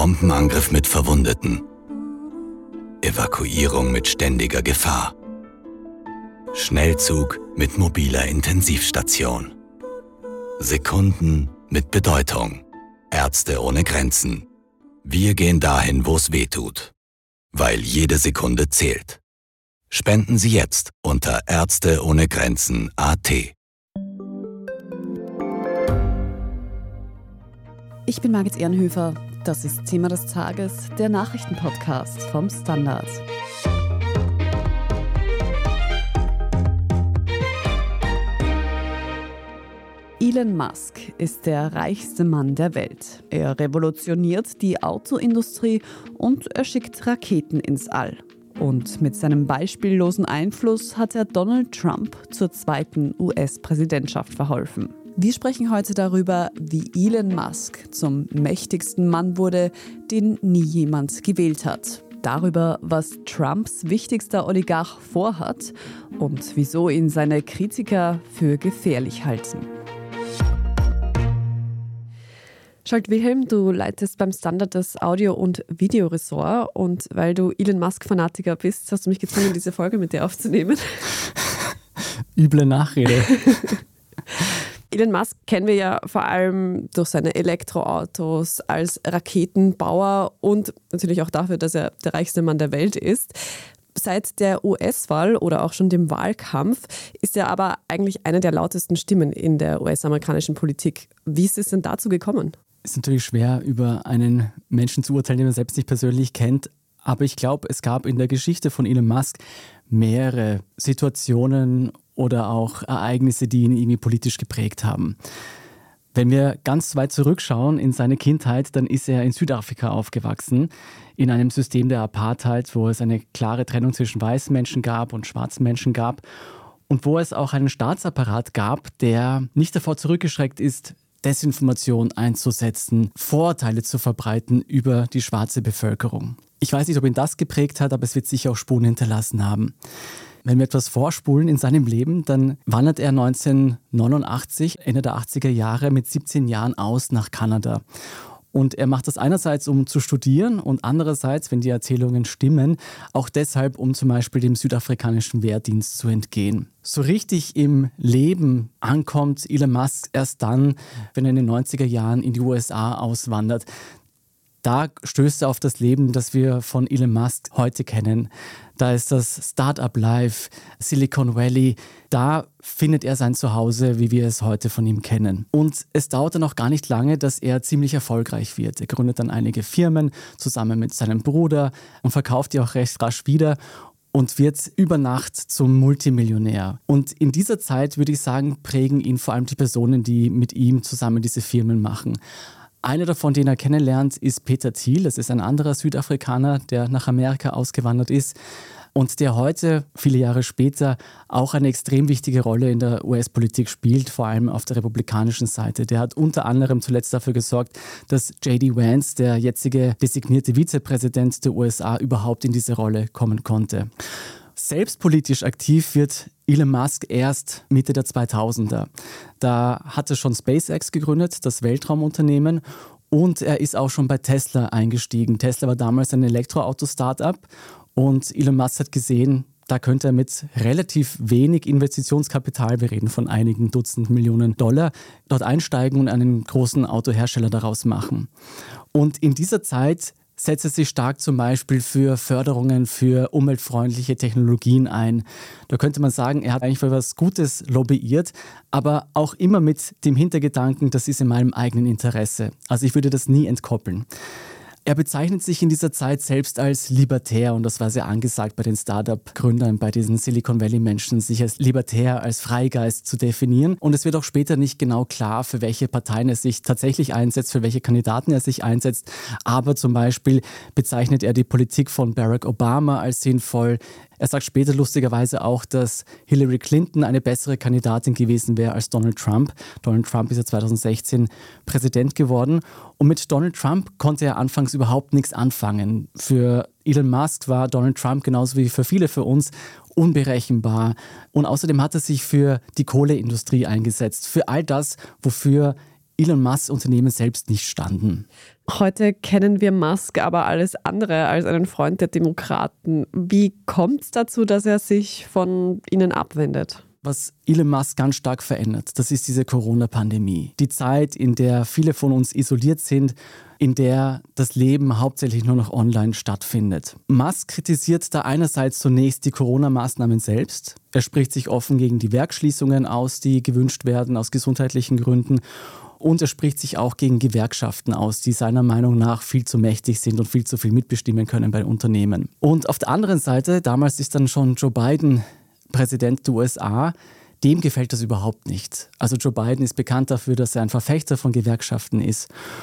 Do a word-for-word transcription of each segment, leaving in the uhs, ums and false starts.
Bombenangriff mit Verwundeten. Evakuierung mit ständiger Gefahr. Schnellzug mit mobiler Intensivstation. Sekunden mit Bedeutung. Ärzte ohne Grenzen. Wir gehen dahin, wo es weh tut. Weil jede Sekunde zählt. Spenden Sie jetzt unter Ärzte ohne Grenzen Punkt a t. Ich bin Margit Ehrenhöfer. Das ist Thema des Tages, der Nachrichtenpodcast vom Standard. Elon Musk ist der reichste Mann der Welt. Er revolutioniert die Autoindustrie und er schickt Raketen ins All. Und mit seinem beispiellosen Einfluss hat er Donald Trump zur zweiten U S-Präsidentschaft verholfen. Wir sprechen heute darüber, wie Elon Musk zum mächtigsten Mann wurde, den nie jemand gewählt hat. Darüber, was Trumps wichtigster Oligarch vorhat und wieso ihn seine Kritiker für gefährlich halten. Schalt-Wilhelm, du leitest beim Standard das Audio- und Videoressort und weil du Elon Musk-Fanatiker bist, hast du mich gezwungen, diese Folge mit dir aufzunehmen. Üble Nachrede. Elon Musk kennen wir ja vor allem durch seine Elektroautos als Raketenbauer und natürlich auch dafür, dass er der reichste Mann der Welt ist. Seit der U S-Wahl oder auch schon dem Wahlkampf ist er aber eigentlich eine der lautesten Stimmen in der U S-amerikanischen Politik. Wie ist es denn dazu gekommen? Es ist natürlich schwer, über einen Menschen zu urteilen, den man selbst nicht persönlich kennt. Aber ich glaube, es gab in der Geschichte von Elon Musk mehrere Situationen oder auch Ereignisse, die ihn irgendwie politisch geprägt haben. Wenn wir ganz weit zurückschauen in seine Kindheit, dann ist er in Südafrika aufgewachsen, in einem System der Apartheid, wo es eine klare Trennung zwischen weißen Menschen gab und schwarzen Menschen gab und wo es auch einen Staatsapparat gab, der nicht davor zurückgeschreckt ist, Desinformation einzusetzen, Vorurteile zu verbreiten über die schwarze Bevölkerung. Ich weiß nicht, ob ihn das geprägt hat, aber es wird sicher auch Spuren hinterlassen haben. Wenn wir etwas vorspulen in seinem Leben, dann wandert er neunzehnhundertneunundachtzig, Ende der achtziger Jahre, mit siebzehn Jahren aus nach Kanada. Und er macht das einerseits, um zu studieren und andererseits, wenn die Erzählungen stimmen, auch deshalb, um zum Beispiel dem südafrikanischen Wehrdienst zu entgehen. So richtig im Leben ankommt Elon Musk erst dann, wenn er in den neunziger Jahren in die U S A auswandert. Da stößt er auf das Leben, das wir von Elon Musk heute kennen. Da ist das Start-up-Life, Silicon Valley. Da findet er sein Zuhause, wie wir es heute von ihm kennen. Und es dauert dann auch gar nicht lange, dass er ziemlich erfolgreich wird. Er gründet dann einige Firmen zusammen mit seinem Bruder und verkauft die auch recht rasch wieder und wird über Nacht zum Multimillionär. Und in dieser Zeit, würde ich sagen, prägen ihn vor allem die Personen, die mit ihm zusammen diese Firmen machen. Einer davon, den er kennenlernt, ist Peter Thiel. Das ist ein anderer Südafrikaner, der nach Amerika ausgewandert ist und der heute, viele Jahre später, auch eine extrem wichtige Rolle in der U S-Politik spielt, vor allem auf der republikanischen Seite. Der hat unter anderem zuletzt dafür gesorgt, dass J D Vance, der jetzige designierte Vizepräsident der U S A, überhaupt in diese Rolle kommen konnte. Selbst politisch aktiv wird Elon Musk erst Mitte der zweitausender. Da hat er schon SpaceX gegründet, das Weltraumunternehmen, und er ist auch schon bei Tesla eingestiegen. Tesla war damals ein Elektroauto-Startup und Elon Musk hat gesehen, da könnte er mit relativ wenig Investitionskapital, wir reden von einigen Dutzend Millionen Dollar, dort einsteigen und einen großen Autohersteller daraus machen. Und in dieser Zeit setzt er sich stark zum Beispiel für Förderungen für umweltfreundliche Technologien ein. Da könnte man sagen, er hat eigentlich für etwas Gutes lobbyiert, aber auch immer mit dem Hintergedanken, das ist in meinem eigenen Interesse. Also ich würde das nie entkoppeln. Er bezeichnet sich in dieser Zeit selbst als libertär und das war sehr angesagt bei den Startup-Gründern, bei diesen Silicon Valley-Menschen, sich als libertär, als Freigeist zu definieren. Und es wird auch später nicht genau klar, für welche Parteien er sich tatsächlich einsetzt, für welche Kandidaten er sich einsetzt. Aber zum Beispiel bezeichnet er die Politik von Barack Obama als sinnvoll. Er sagt später lustigerweise auch, dass Hillary Clinton eine bessere Kandidatin gewesen wäre als Donald Trump. Donald Trump ist ja zweitausendsechzehn Präsident geworden. Und mit Donald Trump konnte er anfangs überhaupt nichts anfangen. Für Elon Musk war Donald Trump genauso wie für viele für uns unberechenbar. Und außerdem hat er sich für die Kohleindustrie eingesetzt. Für all das, wofür Elon Musks Unternehmen selbst nicht standen. Heute kennen wir Musk aber alles andere als einen Freund der Demokraten. Wie kommt es dazu, dass er sich von ihnen abwendet? Was Elon Musk ganz stark verändert, das ist diese Corona-Pandemie. Die Zeit, in der viele von uns isoliert sind, in der das Leben hauptsächlich nur noch online stattfindet. Musk kritisiert da einerseits zunächst die Corona-Maßnahmen selbst. Er spricht sich offen gegen die Werksschließungen aus, die gewünscht werden aus gesundheitlichen Gründen. Und er spricht sich auch gegen Gewerkschaften aus, die seiner Meinung nach viel zu mächtig sind und viel zu viel mitbestimmen können bei Unternehmen. Und auf der anderen Seite, damals ist dann schon Joe Biden Präsident der U S A, dem gefällt das überhaupt nicht. Also Joe Biden ist bekannt dafür, dass er ein Verfechter von Gewerkschaften ist.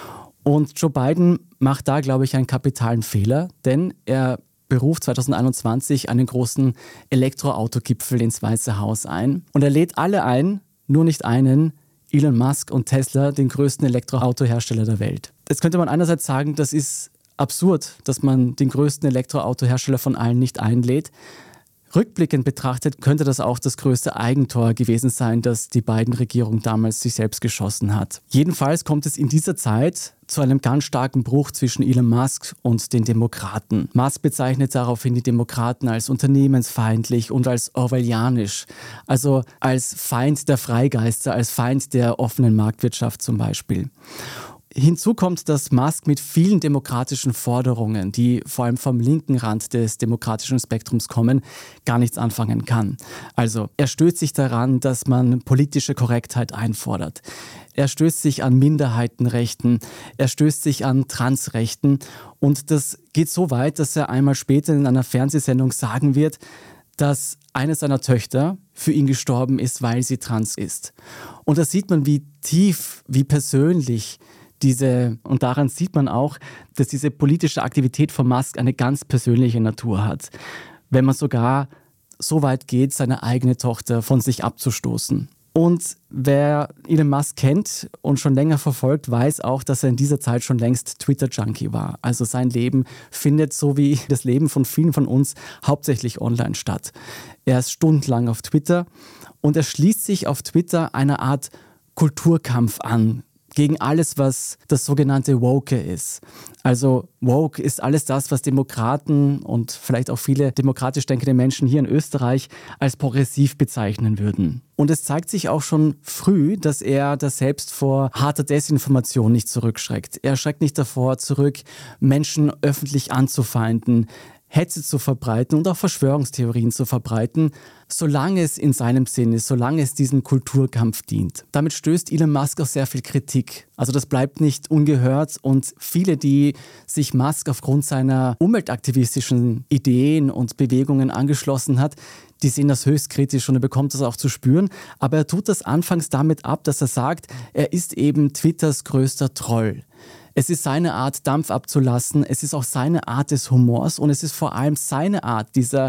Und Joe Biden macht da, glaube ich, einen kapitalen Fehler, denn er beruft zwanzig einundzwanzig einen großen Elektroautogipfel ins Weiße Haus ein. Und er lädt alle ein, nur nicht einen, Elon Musk und Tesla, den größten Elektroautohersteller der Welt. Jetzt könnte man einerseits sagen, das ist absurd, dass man den größten Elektroautohersteller von allen nicht einlädt. Rückblickend betrachtet könnte das auch das größte Eigentor gewesen sein, das die Biden-Regierung damals sich selbst geschossen hat. Jedenfalls kommt es in dieser Zeit zu einem ganz starken Bruch zwischen Elon Musk und den Demokraten. Musk bezeichnet daraufhin die Demokraten als unternehmensfeindlich und als orwellianisch, also als Feind der Freigeister, als Feind der offenen Marktwirtschaft zum Beispiel. Hinzu kommt, dass Musk mit vielen demokratischen Forderungen, die vor allem vom linken Rand des demokratischen Spektrums kommen, gar nichts anfangen kann. Also er stößt sich daran, dass man politische Korrektheit einfordert. Er stößt sich an Minderheitenrechten, er stößt sich an Transrechten und das geht so weit, dass er einmal später in einer Fernsehsendung sagen wird, dass eine seiner Töchter für ihn gestorben ist, weil sie trans ist. Und da sieht man, wie tief, wie persönlich diese, und daran sieht man auch, dass diese politische Aktivität von Musk eine ganz persönliche Natur hat. Wenn man sogar so weit geht, seine eigene Tochter von sich abzustoßen. Und wer Elon Musk kennt und schon länger verfolgt, weiß auch, dass er in dieser Zeit schon längst Twitter-Junkie war. Also sein Leben findet, so wie das Leben von vielen von uns, hauptsächlich online statt. Er ist stundenlang auf Twitter und er schließt sich auf Twitter einer Art Kulturkampf an gegen alles, was das sogenannte Woke ist. Also Woke ist alles das, was Demokraten und vielleicht auch viele demokratisch denkende Menschen hier in Österreich als progressiv bezeichnen würden. Und es zeigt sich auch schon früh, dass er da selbst vor harter Desinformation nicht zurückschreckt. Er schreckt nicht davor zurück, Menschen öffentlich anzufeinden, Hetze zu verbreiten und auch Verschwörungstheorien zu verbreiten, solange es in seinem Sinn ist, solange es diesem Kulturkampf dient. Damit stößt Elon Musk auf sehr viel Kritik. Also das bleibt nicht ungehört und viele, die sich Musk aufgrund seiner umweltaktivistischen Ideen und Bewegungen angeschlossen hat, die sehen das höchst kritisch und er bekommt das auch zu spüren. Aber er tut das anfangs damit ab, dass er sagt, er ist eben Twitters größter Troll. Es ist seine Art, Dampf abzulassen, es ist auch seine Art des Humors und es ist vor allem seine Art, dieser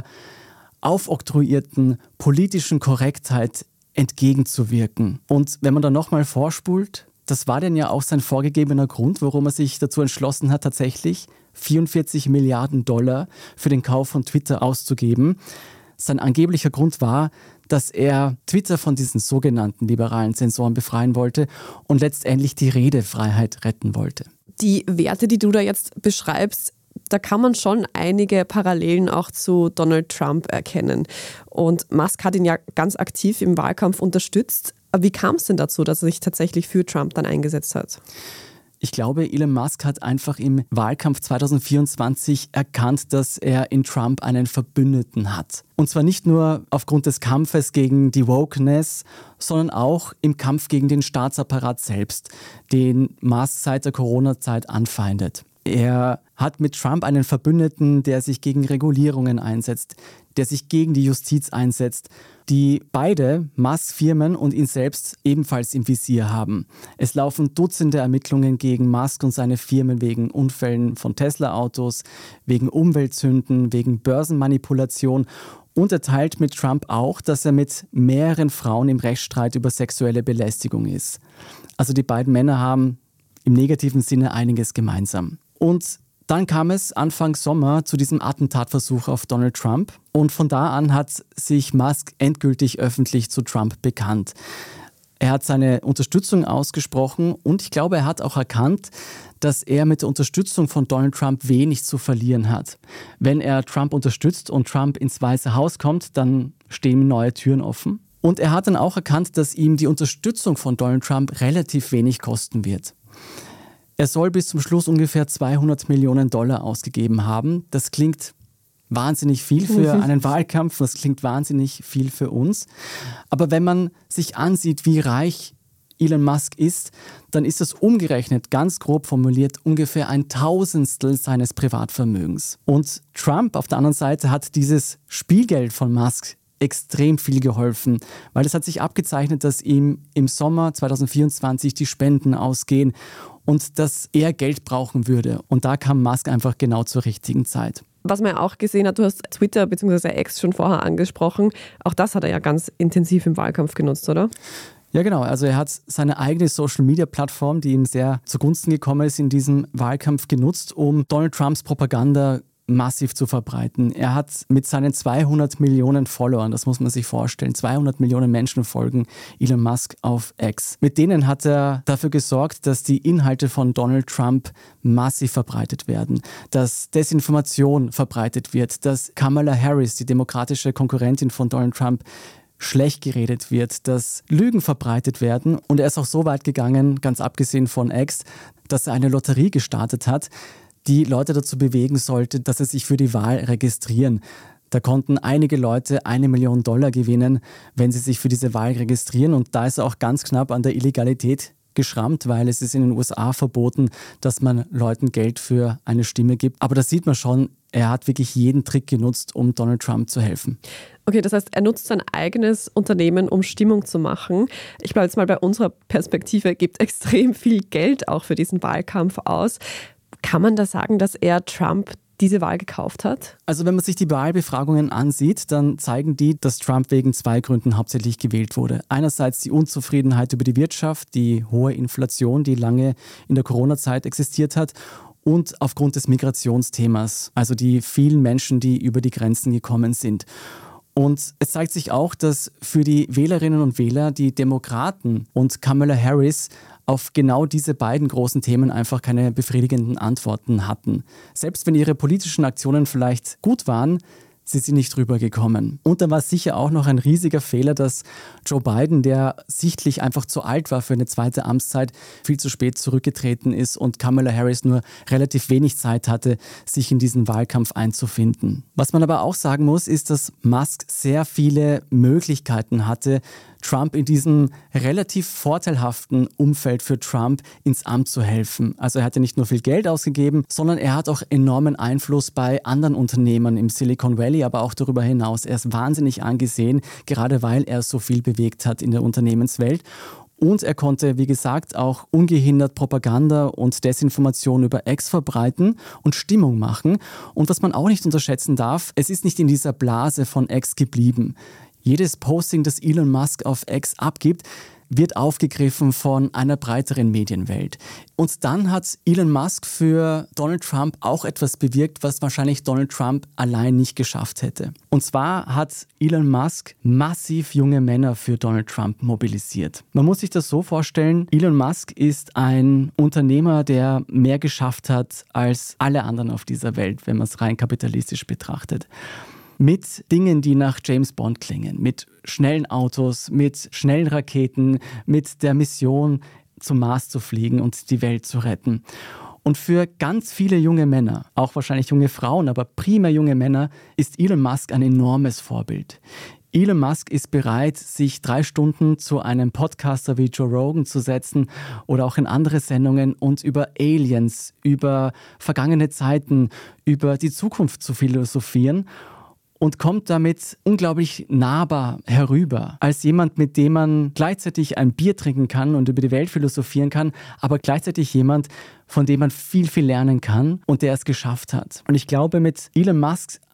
aufoktroyierten politischen Korrektheit entgegenzuwirken. Und wenn man dann nochmal vorspult, das war denn ja auch sein vorgegebener Grund, warum er sich dazu entschlossen hat, tatsächlich vierundvierzig Milliarden Dollar für den Kauf von Twitter auszugeben. Sein angeblicher Grund war, dass er Twitter von diesen sogenannten liberalen Zensoren befreien wollte und letztendlich die Redefreiheit retten wollte. Die Werte, die du da jetzt beschreibst, da kann man schon einige Parallelen auch zu Donald Trump erkennen. Und Musk hat ihn ja ganz aktiv im Wahlkampf unterstützt. Wie kam es denn dazu, dass er sich tatsächlich für Trump dann eingesetzt hat? Ich glaube, Elon Musk hat einfach im Wahlkampf zwanzig vierundzwanzig erkannt, dass er in Trump einen Verbündeten hat. Und zwar nicht nur aufgrund des Kampfes gegen die Wokeness, sondern auch im Kampf gegen den Staatsapparat selbst, den Musk seit der Corona-Zeit anfeindet. Er hat mit Trump einen Verbündeten, der sich gegen Regulierungen einsetzt, der sich gegen die Justiz einsetzt, die beide Musk-Firmen und ihn selbst ebenfalls im Visier haben. Es laufen Dutzende Ermittlungen gegen Musk und seine Firmen wegen Unfällen von Tesla-Autos, wegen Umweltsünden, wegen Börsenmanipulation. Und er teilt mit Trump auch, dass er mit mehreren Frauen im Rechtsstreit über sexuelle Belästigung ist. Also die beiden Männer haben im negativen Sinne einiges gemeinsam. Und dann kam es Anfang Sommer zu diesem Attentatversuch auf Donald Trump und von da an hat sich Musk endgültig öffentlich zu Trump bekannt. Er hat seine Unterstützung ausgesprochen und ich glaube, er hat auch erkannt, dass er mit der Unterstützung von Donald Trump wenig zu verlieren hat. Wenn er Trump unterstützt und Trump ins Weiße Haus kommt, dann stehen ihm neue Türen offen. Und er hat dann auch erkannt, dass ihm die Unterstützung von Donald Trump relativ wenig kosten wird. Er soll bis zum Schluss ungefähr zweihundert Millionen Dollar ausgegeben haben. Das klingt wahnsinnig viel für einen Wahlkampf, das klingt wahnsinnig viel für uns. Aber wenn man sich ansieht, wie reich Elon Musk ist, dann ist das umgerechnet, ganz grob formuliert, ungefähr ein Tausendstel seines Privatvermögens. Und Trump auf der anderen Seite hat dieses Spielgeld von Musk extrem viel geholfen, weil es hat sich abgezeichnet, dass ihm im Sommer zwanzig vierundzwanzig die Spenden ausgehen und dass er Geld brauchen würde. Und da kam Musk einfach genau zur richtigen Zeit. Was man ja auch gesehen hat, du hast Twitter bzw. X schon vorher angesprochen, auch das hat er ja ganz intensiv im Wahlkampf genutzt, oder? Ja, genau. Also er hat seine eigene Social-Media-Plattform, die ihm sehr zugunsten gekommen ist, in diesem Wahlkampf genutzt, um Donald Trumps Propaganda massiv zu verbreiten. Er hat mit seinen zweihundert Millionen Followern, das muss man sich vorstellen, zweihundert Millionen Menschen folgen Elon Musk auf X. Mit denen hat er dafür gesorgt, dass die Inhalte von Donald Trump massiv verbreitet werden, dass Desinformation verbreitet wird, dass Kamala Harris, die demokratische Konkurrentin von Donald Trump, schlecht geredet wird, dass Lügen verbreitet werden. Und er ist auch so weit gegangen, ganz abgesehen von X, dass er eine Lotterie gestartet hat, die Leute dazu bewegen sollte, dass sie sich für die Wahl registrieren. Da konnten einige Leute eine Million Dollar gewinnen, wenn sie sich für diese Wahl registrieren. Und da ist er auch ganz knapp an der Illegalität geschrammt, weil es ist in den U S A verboten, dass man Leuten Geld für eine Stimme gibt. Aber da sieht man schon, er hat wirklich jeden Trick genutzt, um Donald Trump zu helfen. Okay, das heißt, er nutzt sein eigenes Unternehmen, um Stimmung zu machen. Ich bleibe jetzt mal bei unserer Perspektive, er gibt extrem viel Geld auch für diesen Wahlkampf aus. Kann man da sagen, dass er Trump diese Wahl gekauft hat? Also wenn man sich die Wahlbefragungen ansieht, dann zeigen die, dass Trump wegen zwei Gründen hauptsächlich gewählt wurde. Einerseits die Unzufriedenheit über die Wirtschaft, die hohe Inflation, die lange in der Corona-Zeit existiert hat, und aufgrund des Migrationsthemas, also die vielen Menschen, die über die Grenzen gekommen sind. Und es zeigt sich auch, dass für die Wählerinnen und Wähler die Demokraten und Kamala Harris auf genau diese beiden großen Themen einfach keine befriedigenden Antworten hatten. Selbst wenn ihre politischen Aktionen vielleicht gut waren, sie sind nicht rübergekommen. Und dann war es sicher auch noch ein riesiger Fehler, dass Joe Biden, der sichtlich einfach zu alt war für eine zweite Amtszeit, viel zu spät zurückgetreten ist und Kamala Harris nur relativ wenig Zeit hatte, sich in diesen Wahlkampf einzufinden. Was man aber auch sagen muss, ist, dass Musk sehr viele Möglichkeiten hatte, Trump in diesem relativ vorteilhaften Umfeld für Trump ins Amt zu helfen. Also er hat ja nicht nur viel Geld ausgegeben, sondern er hat auch enormen Einfluss bei anderen Unternehmen im Silicon Valley, aber auch darüber hinaus. Er ist wahnsinnig angesehen, gerade weil er so viel bewegt hat in der Unternehmenswelt. Und er konnte, wie gesagt, auch ungehindert Propaganda und Desinformation über X verbreiten und Stimmung machen. Und was man auch nicht unterschätzen darf, es ist nicht in dieser Blase von X geblieben. Jedes Posting, das Elon Musk auf X abgibt, wird aufgegriffen von einer breiteren Medienwelt. Und dann hat Elon Musk für Donald Trump auch etwas bewirkt, was wahrscheinlich Donald Trump allein nicht geschafft hätte. Und zwar hat Elon Musk massiv junge Männer für Donald Trump mobilisiert. Man muss sich das so vorstellen, Elon Musk ist ein Unternehmer, der mehr geschafft hat als alle anderen auf dieser Welt, wenn man es rein kapitalistisch betrachtet. Mit Dingen, die nach James Bond klingen, mit schnellen Autos, mit schnellen Raketen, mit der Mission, zum Mars zu fliegen und die Welt zu retten. Und für ganz viele junge Männer, auch wahrscheinlich junge Frauen, aber primär junge Männer, ist Elon Musk ein enormes Vorbild. Elon Musk ist bereit, sich drei Stunden zu einem Podcaster wie Joe Rogan zu setzen oder auch in andere Sendungen und über Aliens, über vergangene Zeiten, über die Zukunft zu philosophieren. Und kommt damit unglaublich nahbar herüber, als jemand, mit dem man gleichzeitig ein Bier trinken kann und über die Welt philosophieren kann, aber gleichzeitig jemand, von dem man viel, viel lernen kann und der es geschafft hat. Und ich glaube, mit Elon Musk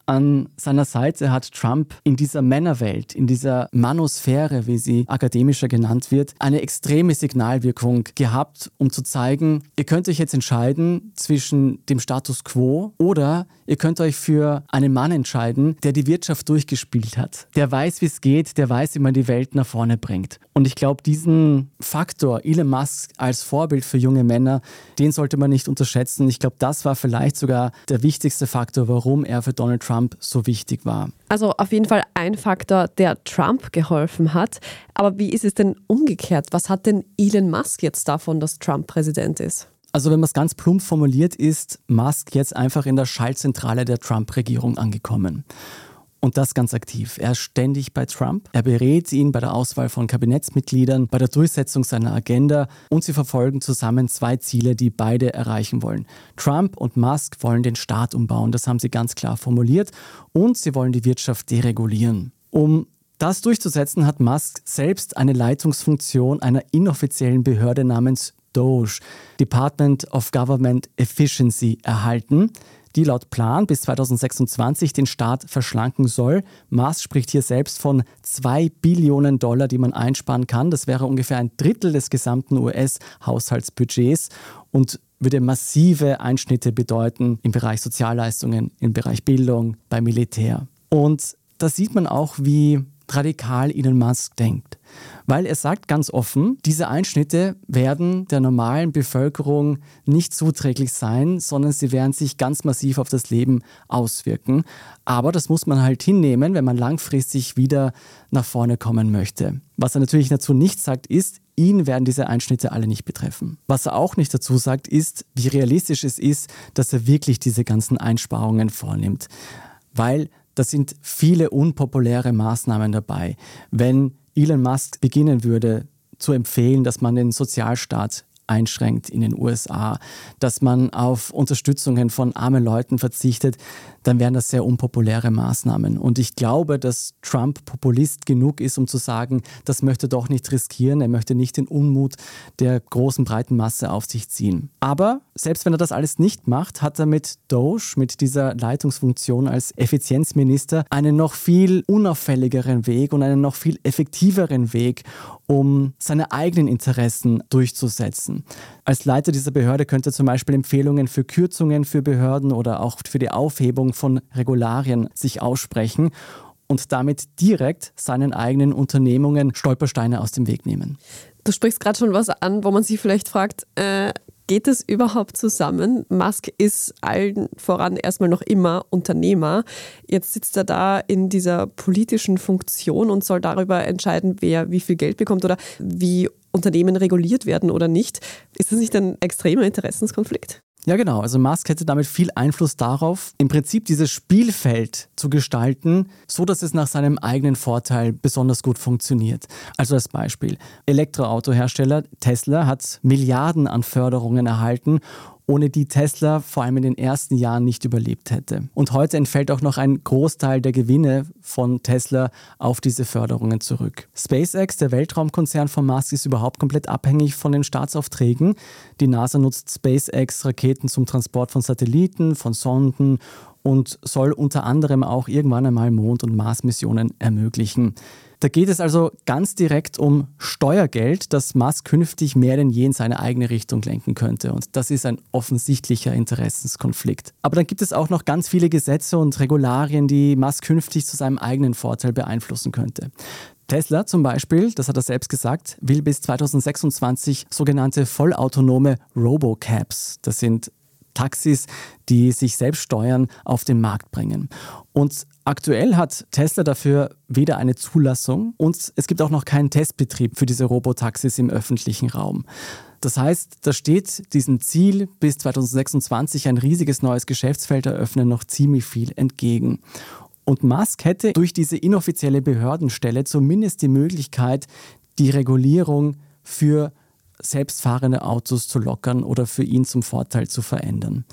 An seiner Seite hat Trump in dieser Männerwelt, in dieser Manosphäre, wie sie akademischer genannt wird, eine extreme Signalwirkung gehabt, um zu zeigen, ihr könnt euch jetzt entscheiden zwischen dem Status quo oder ihr könnt euch für einen Mann entscheiden, der die Wirtschaft durchgespielt hat, der weiß, wie es geht, der weiß, wie man die Welt nach vorne bringt. Und ich glaube, diesen Faktor, Elon Musk als Vorbild für junge Männer, den sollte man nicht unterschätzen. Ich glaube, das war vielleicht sogar der wichtigste Faktor, warum er für Donald Trump so wichtig war. Also auf jeden Fall ein Faktor, der Trump geholfen hat. Aber wie ist es denn umgekehrt? Was hat denn Elon Musk jetzt davon, dass Trump Präsident ist? Also wenn man es ganz plump formuliert, ist Musk jetzt einfach in der Schaltzentrale der Trump-Regierung angekommen. Und das ganz aktiv. Er ist ständig bei Trump. Er berät ihn bei der Auswahl von Kabinettsmitgliedern, bei der Durchsetzung seiner Agenda und sie verfolgen zusammen zwei Ziele, die beide erreichen wollen. Trump und Musk wollen den Staat umbauen, das haben sie ganz klar formuliert, und sie wollen die Wirtschaft deregulieren. Um das durchzusetzen, hat Musk selbst eine Leitungsfunktion einer inoffiziellen Behörde namens D O G E, Department of Government Efficiency, erhalten, die laut Plan bis zweitausendsechsundzwanzig den Staat verschlanken soll. Musk spricht hier selbst von zwei Billionen Dollar, die man einsparen kann. Das wäre ungefähr ein Drittel des gesamten U S-Haushaltsbudgets und würde massive Einschnitte bedeuten im Bereich Sozialleistungen, im Bereich Bildung, beim Militär. Und da sieht man auch, wie radikal Elon Musk denkt. Weil er sagt ganz offen, diese Einschnitte werden der normalen Bevölkerung nicht zuträglich sein, sondern sie werden sich ganz massiv auf das Leben auswirken. Aber das muss man halt hinnehmen, wenn man langfristig wieder nach vorne kommen möchte. Was er natürlich dazu nicht sagt, ist, ihn werden diese Einschnitte alle nicht betreffen. Was er auch nicht dazu sagt, ist, wie realistisch es ist, dass er wirklich diese ganzen Einsparungen vornimmt. Weil da sind viele unpopuläre Maßnahmen dabei. Wenn Elon Musk beginnen würde zu empfehlen, dass man den Sozialstaat einschränkt in den U S A, dass man auf Unterstützungen von armen Leuten verzichtet, dann wären das sehr unpopuläre Maßnahmen. Und ich glaube, dass Trump Populist genug ist, um zu sagen, das möchte er doch nicht riskieren, er möchte nicht den Unmut der großen, breiten Masse auf sich ziehen. Aber selbst wenn er das alles nicht macht, hat er mit D O G E, mit dieser Leitungsfunktion als Effizienzminister, einen noch viel unauffälligeren Weg und einen noch viel effektiveren Weg, um seine eigenen Interessen durchzusetzen. Als Leiter dieser Behörde könnte er zum Beispiel Empfehlungen für Kürzungen für Behörden oder auch für die Aufhebung von Regularien sich aussprechen und damit direkt seinen eigenen Unternehmungen Stolpersteine aus dem Weg nehmen. Du sprichst gerade schon was an, wo man sich vielleicht fragt, äh, geht es überhaupt zusammen? Musk ist allen voran erstmal noch immer Unternehmer. Jetzt sitzt er da in dieser politischen Funktion und soll darüber entscheiden, wer wie viel Geld bekommt oder wie Unternehmen reguliert werden oder nicht. Ist das nicht ein extremer Interessenskonflikt? Ja, genau. Also Musk hätte damit viel Einfluss darauf, im Prinzip dieses Spielfeld zu gestalten, so dass es nach seinem eigenen Vorteil besonders gut funktioniert. Also als Beispiel, Elektroautohersteller Tesla hat Milliarden an Förderungen erhalten, ohne die Tesla vor allem in den ersten Jahren nicht überlebt hätte. Und heute entfällt auch noch ein Großteil der Gewinne von Tesla auf diese Förderungen zurück. SpaceX, der Weltraumkonzern von Musk, ist überhaupt komplett abhängig von den Staatsaufträgen. Die NASA nutzt SpaceX-Raketen zum Transport von Satelliten, von Sonden und soll unter anderem auch irgendwann einmal Mond- und Mars-Missionen ermöglichen. Da geht es also ganz direkt um Steuergeld, das Musk künftig mehr denn je in seine eigene Richtung lenken könnte. Und das ist ein offensichtlicher Interessenskonflikt. Aber dann gibt es auch noch ganz viele Gesetze und Regularien, die Musk künftig zu seinem eigenen Vorteil beeinflussen könnte. Tesla zum Beispiel, das hat er selbst gesagt, will bis zweitausendsechsundzwanzig sogenannte vollautonome Robocabs, das sind Taxis, die sich selbst steuern, auf den Markt bringen. Und aktuell hat Tesla dafür weder eine Zulassung und es gibt auch noch keinen Testbetrieb für diese Robotaxis im öffentlichen Raum. Das heißt, da steht diesem Ziel, bis zweitausendsechsundzwanzig ein riesiges neues Geschäftsfeld eröffnen, noch ziemlich viel entgegen. Und Musk hätte durch diese inoffizielle Behördenstelle zumindest die Möglichkeit, die Regulierung für selbstfahrende Autos zu lockern oder für ihn zum Vorteil zu verändern.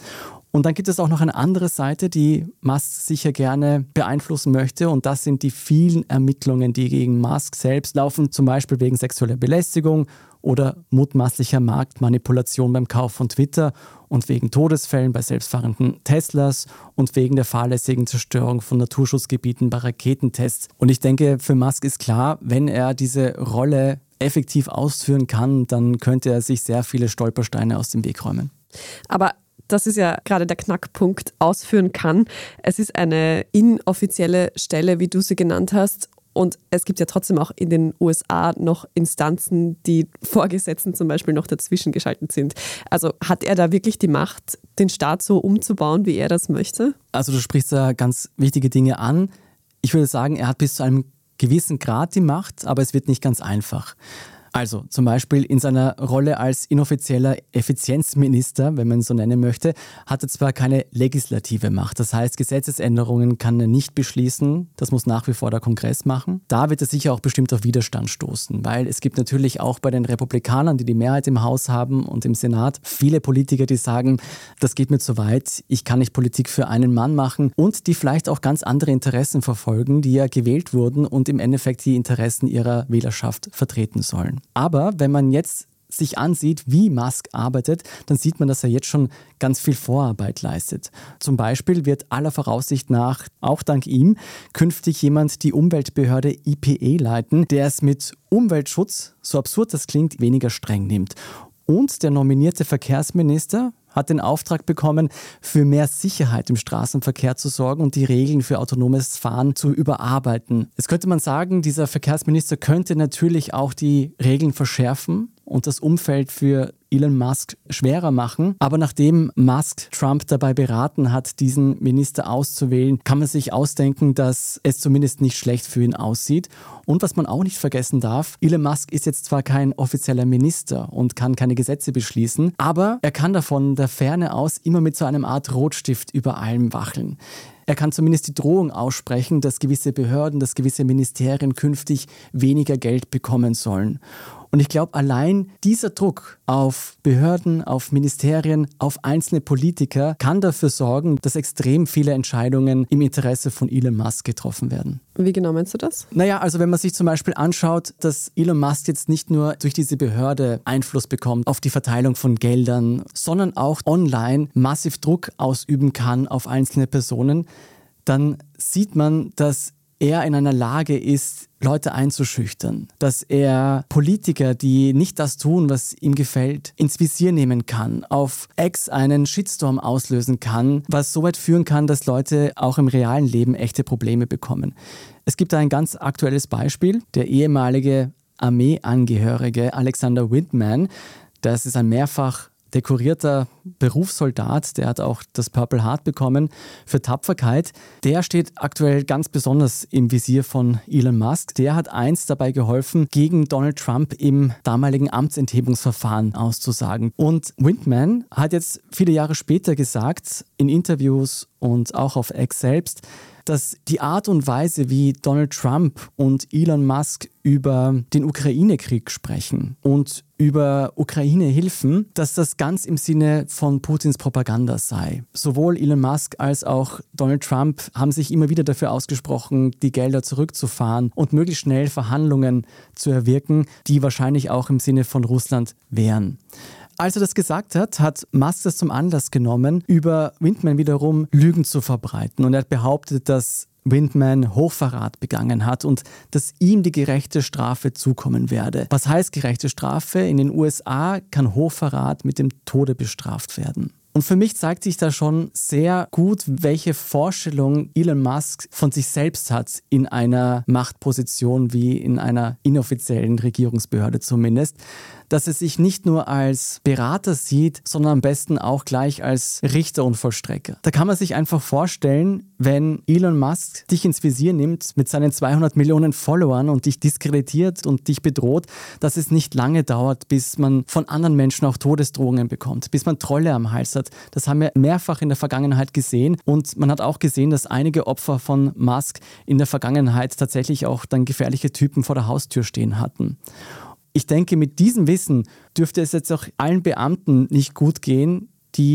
Und dann gibt es auch noch eine andere Seite, die Musk sicher gerne beeinflussen möchte. Und das sind die vielen Ermittlungen, die gegen Musk selbst laufen, zum Beispiel wegen sexueller Belästigung oder mutmaßlicher Marktmanipulation beim Kauf von Twitter und wegen Todesfällen bei selbstfahrenden Teslas und wegen der fahrlässigen Zerstörung von Naturschutzgebieten bei Raketentests. Und ich denke, für Musk ist klar, wenn er diese Rolle effektiv ausführen kann, dann könnte er sich sehr viele Stolpersteine aus dem Weg räumen. Aber das ist ja gerade der Knackpunkt, ausführen kann. Es ist eine inoffizielle Stelle, wie du sie genannt hast. Und es gibt ja trotzdem auch in den U S A noch Instanzen, die Vorgesetzten zum Beispiel noch dazwischen geschaltet sind. Also hat er da wirklich die Macht, den Staat so umzubauen, wie er das möchte? Also du sprichst da ganz wichtige Dinge an. Ich würde sagen, er hat bis zu einem gewissen Grad die Macht, aber es wird nicht ganz einfach. Also zum Beispiel in seiner Rolle als inoffizieller Effizienzminister, wenn man es so nennen möchte, hat er zwar keine legislative Macht. Das heißt, Gesetzesänderungen kann er nicht beschließen. Das muss nach wie vor der Kongress machen. Da wird er sicher auch bestimmt auf Widerstand stoßen, weil es gibt natürlich auch bei den Republikanern, die die Mehrheit im Haus haben und im Senat, viele Politiker, die sagen, das geht mir zu weit, ich kann nicht Politik für einen Mann machen und die vielleicht auch ganz andere Interessen verfolgen, die ja gewählt wurden und im Endeffekt die Interessen ihrer Wählerschaft vertreten sollen. Aber wenn man jetzt sich ansieht, wie Musk arbeitet, dann sieht man, dass er jetzt schon ganz viel Vorarbeit leistet. Zum Beispiel wird aller Voraussicht nach, auch dank ihm, künftig jemand die Umweltbehörde E P A leiten, der es mit Umweltschutz, so absurd das klingt, weniger streng nimmt. Und der nominierte Verkehrsminister hat den Auftrag bekommen, für mehr Sicherheit im Straßenverkehr zu sorgen und die Regeln für autonomes Fahren zu überarbeiten. Jetzt könnte man sagen, dieser Verkehrsminister könnte natürlich auch die Regeln verschärfen und das Umfeld für Elon Musk schwerer machen. Aber nachdem Musk Trump dabei beraten hat, diesen Minister auszuwählen, kann man sich ausdenken, dass es zumindest nicht schlecht für ihn aussieht. Und was man auch nicht vergessen darf, Elon Musk ist jetzt zwar kein offizieller Minister und kann keine Gesetze beschließen, aber er kann davon der Ferne aus immer mit so einem Art Rotstift über allem wacheln. Er kann zumindest die Drohung aussprechen, dass gewisse Behörden, dass gewisse Ministerien künftig weniger Geld bekommen sollen. Und ich glaube, allein dieser Druck auf Behörden, auf Ministerien, auf einzelne Politiker kann dafür sorgen, dass extrem viele Entscheidungen im Interesse von Elon Musk getroffen werden. Wie genau meinst du das? Naja, also wenn man sich zum Beispiel anschaut, dass Elon Musk jetzt nicht nur durch diese Behörde Einfluss bekommt auf die Verteilung von Geldern, sondern auch online massiv Druck ausüben kann auf einzelne Personen, dann sieht man, dass er in einer Lage ist, Leute einzuschüchtern, dass er Politiker, die nicht das tun, was ihm gefällt, ins Visier nehmen kann, auf X einen Shitstorm auslösen kann, was so weit führen kann, dass Leute auch im realen Leben echte Probleme bekommen. Es gibt da ein ganz aktuelles Beispiel, der ehemalige Armeeangehörige Alexander Vindman, das ist ein mehrfach dekorierter Berufssoldat, der hat auch das Purple Heart bekommen für Tapferkeit. Der steht aktuell ganz besonders im Visier von Elon Musk. Der hat einst dabei geholfen, gegen Donald Trump im damaligen Amtsenthebungsverfahren auszusagen. Und Vindman hat jetzt viele Jahre später gesagt, in Interviews und auch auf X selbst, dass die Art und Weise, wie Donald Trump und Elon Musk über den Ukraine-Krieg sprechen und über Ukraine-Hilfen, dass das ganz im Sinne von Putins Propaganda sei. Sowohl Elon Musk als auch Donald Trump haben sich immer wieder dafür ausgesprochen, die Gelder zurückzufahren und möglichst schnell Verhandlungen zu erwirken, die wahrscheinlich auch im Sinne von Russland wären. Als er das gesagt hat, hat Musk das zum Anlass genommen, über Vindman wiederum Lügen zu verbreiten. Und er hat behauptet, dass Vindman Hochverrat begangen hat und dass ihm die gerechte Strafe zukommen werde. Was heißt gerechte Strafe? In den U S A kann Hochverrat mit dem Tode bestraft werden. Und für mich zeigt sich da schon sehr gut, welche Vorstellung Elon Musk von sich selbst hat in einer Machtposition wie in einer inoffiziellen Regierungsbehörde zumindest, dass er sich nicht nur als Berater sieht, sondern am besten auch gleich als Richter und Vollstrecker. Da kann man sich einfach vorstellen, wenn Elon Musk dich ins Visier nimmt mit seinen zweihundert Millionen Followern und dich diskreditiert und dich bedroht, dass es nicht lange dauert, bis man von anderen Menschen auch Todesdrohungen bekommt, bis man Trolle am Hals hat. Das haben wir mehrfach in der Vergangenheit gesehen und man hat auch gesehen, dass einige Opfer von Musk in der Vergangenheit tatsächlich auch dann gefährliche Typen vor der Haustür stehen hatten. Ich denke, mit diesem Wissen dürfte es jetzt auch allen Beamten nicht gut gehen, die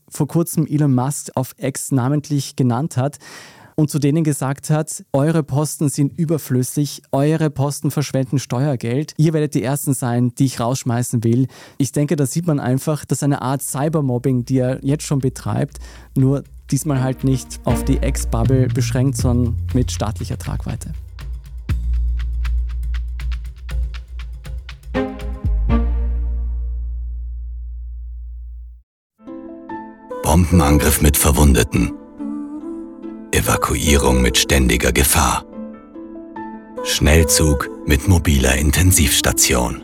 vor kurzem Elon Musk auf X namentlich genannt hat und zu denen gesagt hat, eure Posten sind überflüssig, eure Posten verschwenden Steuergeld, ihr werdet die Ersten sein, die ich rausschmeißen will. Ich denke, da sieht man einfach, dass eine Art Cybermobbing, die er jetzt schon betreibt, nur diesmal halt nicht auf die X-Bubble beschränkt, sondern mit staatlicher Tragweite. Bombenangriff mit Verwundeten. Evakuierung mit ständiger Gefahr. Schnellzug mit mobiler Intensivstation.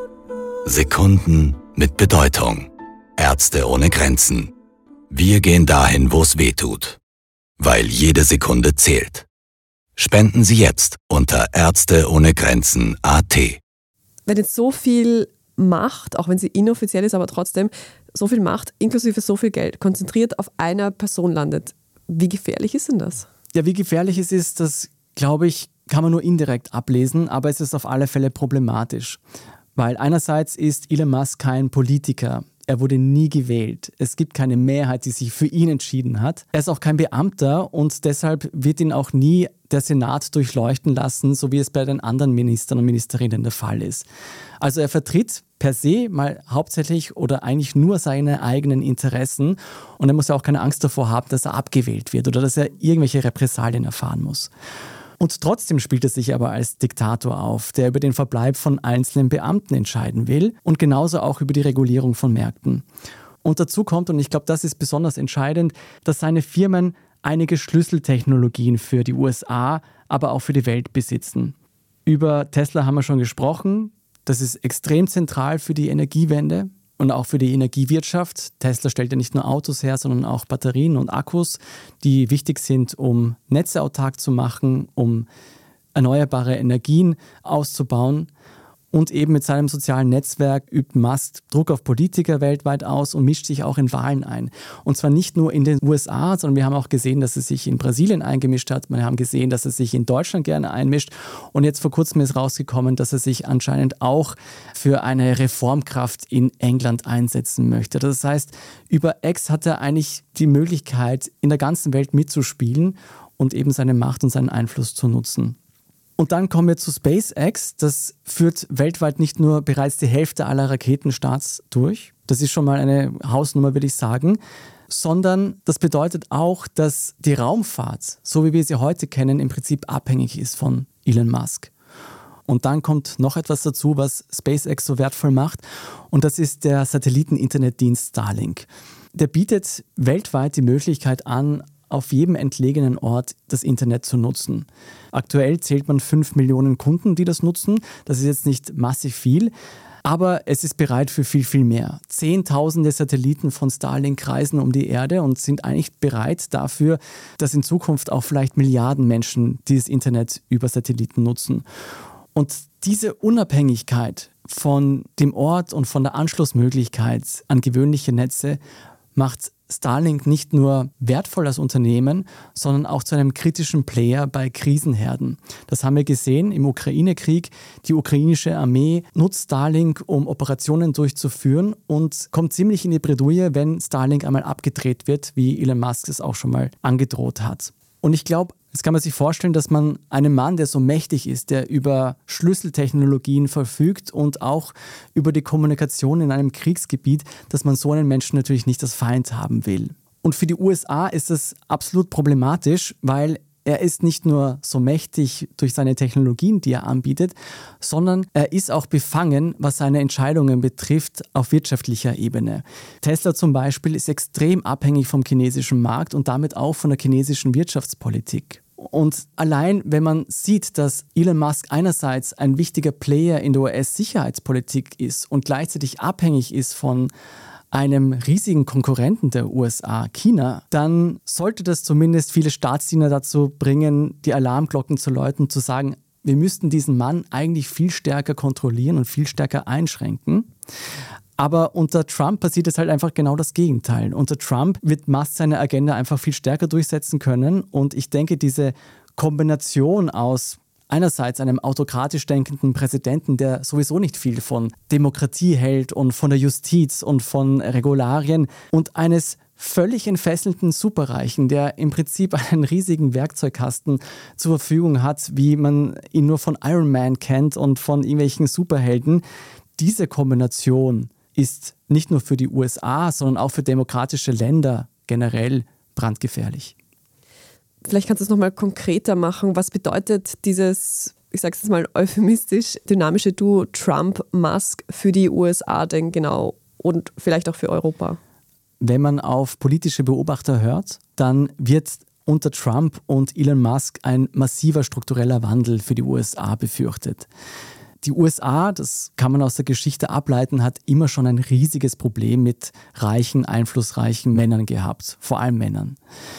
Sekunden mit Bedeutung. Ärzte ohne Grenzen. Wir gehen dahin, wo es weh tut. Weil jede Sekunde zählt. Spenden Sie jetzt unter Ärzte ohne Grenzen Punkt a t. Wenn jetzt so viel Macht, auch wenn sie inoffiziell ist, aber trotzdem so viel Macht, inklusive so viel Geld, konzentriert auf einer Person landet, wie gefährlich ist denn das? Ja, wie gefährlich es ist, das, glaube ich, kann man nur indirekt ablesen, aber es ist auf alle Fälle problematisch. Weil einerseits ist Elon Musk kein Politiker. Er wurde nie gewählt. Es gibt keine Mehrheit, die sich für ihn entschieden hat. Er ist auch kein Beamter und deshalb wird ihn auch nie der Senat durchleuchten lassen, so wie es bei den anderen Ministern und Ministerinnen der Fall ist. Also er vertritt per se mal hauptsächlich oder eigentlich nur seine eigenen Interessen und er muss ja auch keine Angst davor haben, dass er abgewählt wird oder dass er irgendwelche Repressalien erfahren muss. Und trotzdem spielt er sich aber als Diktator auf, der über den Verbleib von einzelnen Beamten entscheiden will und genauso auch über die Regulierung von Märkten. Und dazu kommt, und ich glaube, das ist besonders entscheidend, dass seine Firmen einige Schlüsseltechnologien für die U S A, aber auch für die Welt besitzen. Über Tesla haben wir schon gesprochen. Das ist extrem zentral für die Energiewende und auch für die Energiewirtschaft. Tesla stellt ja nicht nur Autos her, sondern auch Batterien und Akkus, die wichtig sind, um Netze autark zu machen, um erneuerbare Energien auszubauen. Und eben mit seinem sozialen Netzwerk übt Musk Druck auf Politiker weltweit aus und mischt sich auch in Wahlen ein. Und zwar nicht nur in den U S A, sondern wir haben auch gesehen, dass er sich in Brasilien eingemischt hat. Wir haben gesehen, dass er sich in Deutschland gerne einmischt. Und jetzt vor kurzem ist rausgekommen, dass er sich anscheinend auch für eine Reformkraft in England einsetzen möchte. Das heißt, über X hat er eigentlich die Möglichkeit, in der ganzen Welt mitzuspielen und eben seine Macht und seinen Einfluss zu nutzen. Und dann kommen wir zu SpaceX. Das führt weltweit nicht nur bereits die Hälfte aller Raketenstarts durch. Das ist schon mal eine Hausnummer, würde ich sagen. Sondern das bedeutet auch, dass die Raumfahrt, so wie wir sie heute kennen, im Prinzip abhängig ist von Elon Musk. Und dann kommt noch etwas dazu, was SpaceX so wertvoll macht. Und das ist der Satelliten-Internetdienst Starlink. Der bietet weltweit die Möglichkeit an, auf jedem entlegenen Ort das Internet zu nutzen. Aktuell zählt man fünf Millionen Kunden, die das nutzen. Das ist jetzt nicht massiv viel, aber es ist bereit für viel, viel mehr. Zehntausende Satelliten von Starlink kreisen um die Erde und sind eigentlich bereit dafür, dass in Zukunft auch vielleicht Milliarden Menschen dieses Internet über Satelliten nutzen. Und diese Unabhängigkeit von dem Ort und von der Anschlussmöglichkeit an gewöhnliche Netze macht Starlink nicht nur wertvoll als Unternehmen, sondern auch zu einem kritischen Player bei Krisenherden. Das haben wir gesehen im Ukraine-Krieg. Die ukrainische Armee nutzt Starlink, um Operationen durchzuführen und kommt ziemlich in die Bredouille, wenn Starlink einmal abgedreht wird, wie Elon Musk es auch schon mal angedroht hat. Und ich glaube, jetzt kann man sich vorstellen, dass man einem Mann, der so mächtig ist, der über Schlüsseltechnologien verfügt und auch über die Kommunikation in einem Kriegsgebiet, dass man so einen Menschen natürlich nicht als Feind haben will. Und für die U S A ist das absolut problematisch, weil er ist nicht nur so mächtig durch seine Technologien, die er anbietet, sondern er ist auch befangen, was seine Entscheidungen betrifft, auf wirtschaftlicher Ebene. Tesla zum Beispiel ist extrem abhängig vom chinesischen Markt und damit auch von der chinesischen Wirtschaftspolitik. Und allein, wenn man sieht, dass Elon Musk einerseits ein wichtiger Player in der U S-Sicherheitspolitik ist und gleichzeitig abhängig ist von einem riesigen Konkurrenten der U S A, China, dann sollte das zumindest viele Staatsdiener dazu bringen, die Alarmglocken zu läuten, zu sagen, wir müssten diesen Mann eigentlich viel stärker kontrollieren und viel stärker einschränken. Aber unter Trump passiert es halt einfach genau das Gegenteil. Unter Trump wird Musk seine Agenda einfach viel stärker durchsetzen können. Und ich denke, diese Kombination aus einerseits einem autokratisch denkenden Präsidenten, der sowieso nicht viel von Demokratie hält und von der Justiz und von Regularien und eines völlig entfesselten Superreichen, der im Prinzip einen riesigen Werkzeugkasten zur Verfügung hat, wie man ihn nur von Iron Man kennt und von irgendwelchen Superhelden. Diese Kombination ist nicht nur für die U S A, sondern auch für demokratische Länder generell brandgefährlich. Vielleicht kannst du es nochmal konkreter machen. Was bedeutet dieses, ich sage es jetzt mal euphemistisch, dynamische Duo Trump-Musk für die U S A denn genau und vielleicht auch für Europa? Wenn man auf politische Beobachter hört, dann wird unter Trump und Elon Musk ein massiver struktureller Wandel für die U S A befürchtet. Die U S A, das kann man aus der Geschichte ableiten, hat immer schon ein riesiges Problem mit reichen, einflussreichen Männern gehabt, vor allem Männern.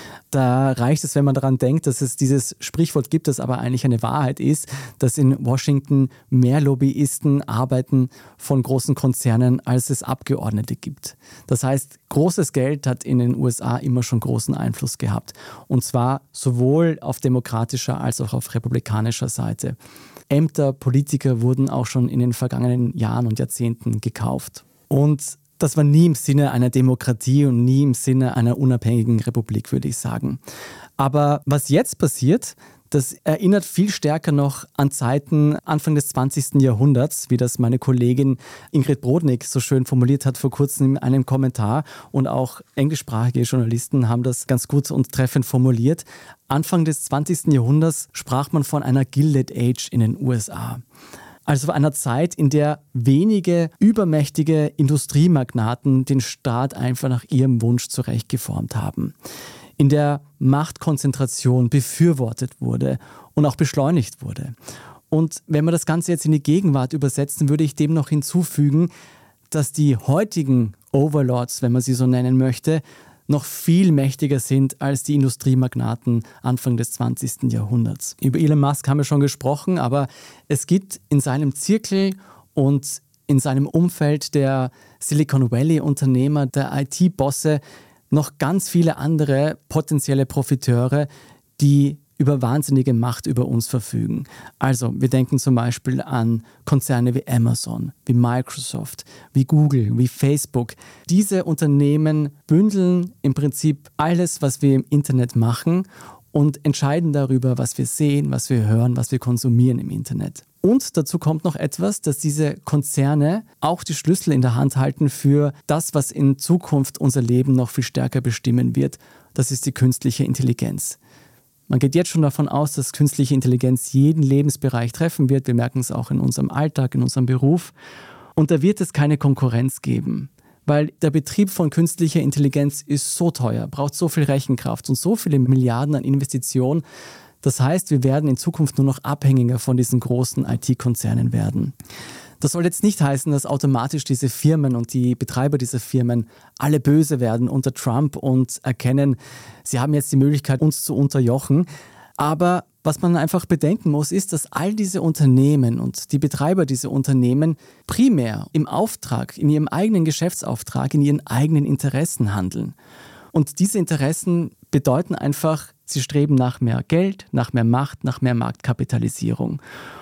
Da reicht es, wenn man daran denkt, dass es dieses Sprichwort gibt, das aber eigentlich eine Wahrheit ist, dass in Washington mehr Lobbyisten arbeiten von großen Konzernen, als es Abgeordnete gibt. Das heißt, großes Geld hat in den U S A immer schon großen Einfluss gehabt. Und zwar sowohl auf demokratischer als auch auf republikanischer Seite. Ämter, Politiker wurden auch schon in den vergangenen Jahren und Jahrzehnten gekauft. Und das war nie im Sinne einer Demokratie und nie im Sinne einer unabhängigen Republik, würde ich sagen. Aber was jetzt passiert, das erinnert viel stärker noch an Zeiten Anfang des zwanzigsten Jahrhunderts, wie das meine Kollegin Ingrid Brodnik so schön formuliert hat vor kurzem in einem Kommentar. Und auch englischsprachige Journalisten haben das ganz gut und treffend formuliert. Anfang des zwanzigsten Jahrhunderts sprach man von einer Gilded Age in den U S A. Also einer Zeit, in der wenige übermächtige Industriemagnaten den Staat einfach nach ihrem Wunsch zurechtgeformt haben. In der Machtkonzentration befürwortet wurde und auch beschleunigt wurde. Und wenn wir das Ganze jetzt in die Gegenwart übersetzen, würde ich dem noch hinzufügen, dass die heutigen Overlords, wenn man sie so nennen möchte, noch viel mächtiger sind als die Industriemagnaten Anfang des zwanzigsten Jahrhunderts. Über Elon Musk haben wir schon gesprochen, aber es gibt in seinem Zirkel und in seinem Umfeld der Silicon Valley-Unternehmer, der I T-Bosse, noch ganz viele andere potenzielle Profiteure, die über wahnsinnige Macht über uns verfügen. Also wir denken zum Beispiel an Konzerne wie Amazon, wie Microsoft, wie Google, wie Facebook. Diese Unternehmen bündeln im Prinzip alles, was wir im Internet machen und entscheiden darüber, was wir sehen, was wir hören, was wir konsumieren im Internet. Und dazu kommt noch etwas, dass diese Konzerne auch die Schlüssel in der Hand halten für das, was in Zukunft unser Leben noch viel stärker bestimmen wird. Das ist die künstliche Intelligenz. Man geht jetzt schon davon aus, dass künstliche Intelligenz jeden Lebensbereich treffen wird. Wir merken es auch in unserem Alltag, in unserem Beruf. Und da wird es keine Konkurrenz geben, weil der Betrieb von künstlicher Intelligenz ist so teuer, braucht so viel Rechenkraft und so viele Milliarden an Investitionen. Das heißt, wir werden in Zukunft nur noch abhängiger von diesen großen I T-Konzernen werden. Das soll jetzt nicht heißen, dass automatisch diese Firmen und die Betreiber dieser Firmen alle böse werden unter Trump und erkennen, sie haben jetzt die Möglichkeit, uns zu unterjochen. Aber was man einfach bedenken muss, ist, dass all diese Unternehmen und die Betreiber dieser Unternehmen primär im Auftrag, in ihrem eigenen Geschäftsauftrag, in ihren eigenen Interessen handeln. Und diese Interessen bedeuten einfach, sie streben nach mehr Geld, nach mehr Macht, nach mehr Marktkapitalisierung.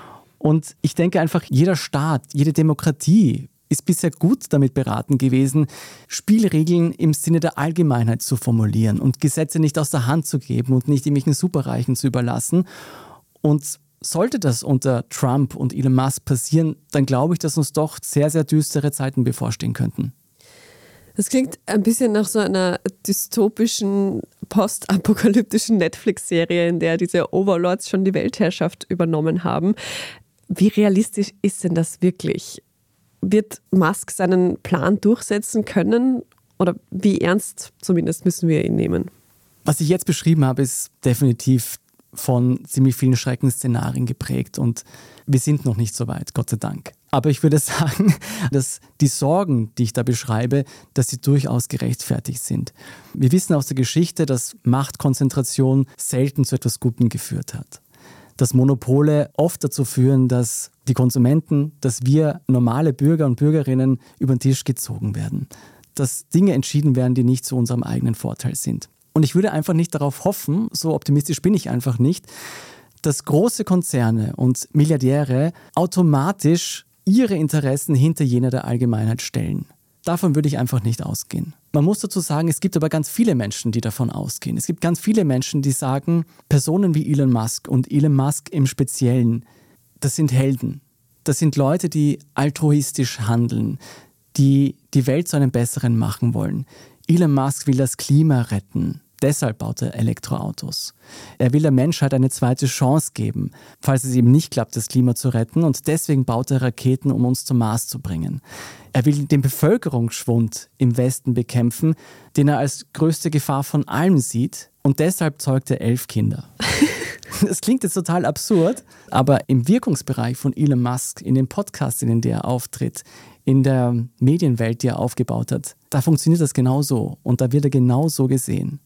Und ich denke einfach, jeder Staat, jede Demokratie ist bisher gut damit beraten gewesen, Spielregeln im Sinne der Allgemeinheit zu formulieren und Gesetze nicht aus der Hand zu geben und nicht irgendwelchen Superreichen zu überlassen. Und sollte das unter Trump und Elon Musk passieren, dann glaube ich, dass uns doch sehr, sehr düstere Zeiten bevorstehen könnten. Das klingt ein bisschen nach so einer dystopischen, postapokalyptischen Netflix-Serie, in der diese Overlords schon die Weltherrschaft übernommen haben. Wie realistisch ist denn das wirklich? Wird Musk seinen Plan durchsetzen können? Oder wie ernst zumindest müssen wir ihn nehmen? Was ich jetzt beschrieben habe, ist definitiv von ziemlich vielen Schreckensszenarien geprägt und wir sind noch nicht so weit, Gott sei Dank. Aber ich würde sagen, dass die Sorgen, die ich da beschreibe, dass sie durchaus gerechtfertigt sind. Wir wissen aus der Geschichte, dass Machtkonzentration selten zu etwas Gutem geführt hat. Dass Monopole oft dazu führen, dass die Konsumenten, dass wir normale Bürger und Bürgerinnen über den Tisch gezogen werden. Dass Dinge entschieden werden, die nicht zu unserem eigenen Vorteil sind. Und ich würde einfach nicht darauf hoffen, so optimistisch bin ich einfach nicht, dass große Konzerne und Milliardäre automatisch ihre Interessen hinter jener der Allgemeinheit stellen. davon würde ich einfach nicht ausgehen. Man muss dazu sagen, es gibt aber ganz viele Menschen, die davon ausgehen. Es gibt ganz viele Menschen, die sagen, Personen wie Elon Musk und Elon Musk im Speziellen, das sind Helden. Das sind Leute, die altruistisch handeln, die die Welt zu einem besseren machen wollen. Elon Musk will das Klima retten. Deshalb baut er Elektroautos. Er will der Menschheit eine zweite Chance geben, falls es ihm nicht klappt, das Klima zu retten. Und deswegen baut er Raketen, um uns zum Mars zu bringen. Er will den Bevölkerungsschwund im Westen bekämpfen, den er als größte Gefahr von allem sieht. Und deshalb zeugt er elf Kinder. Das klingt jetzt total absurd, aber im Wirkungsbereich von Elon Musk, in den Podcasts, in denen er auftritt, in der Medienwelt, die er aufgebaut hat, da funktioniert das genauso und da wird er genauso gesehen.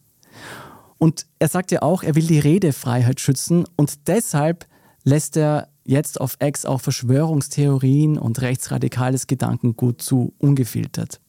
Und er sagt ja auch, er will die Redefreiheit schützen und deshalb lässt er jetzt auf X auch Verschwörungstheorien und rechtsradikales Gedankengut zu, ungefiltert.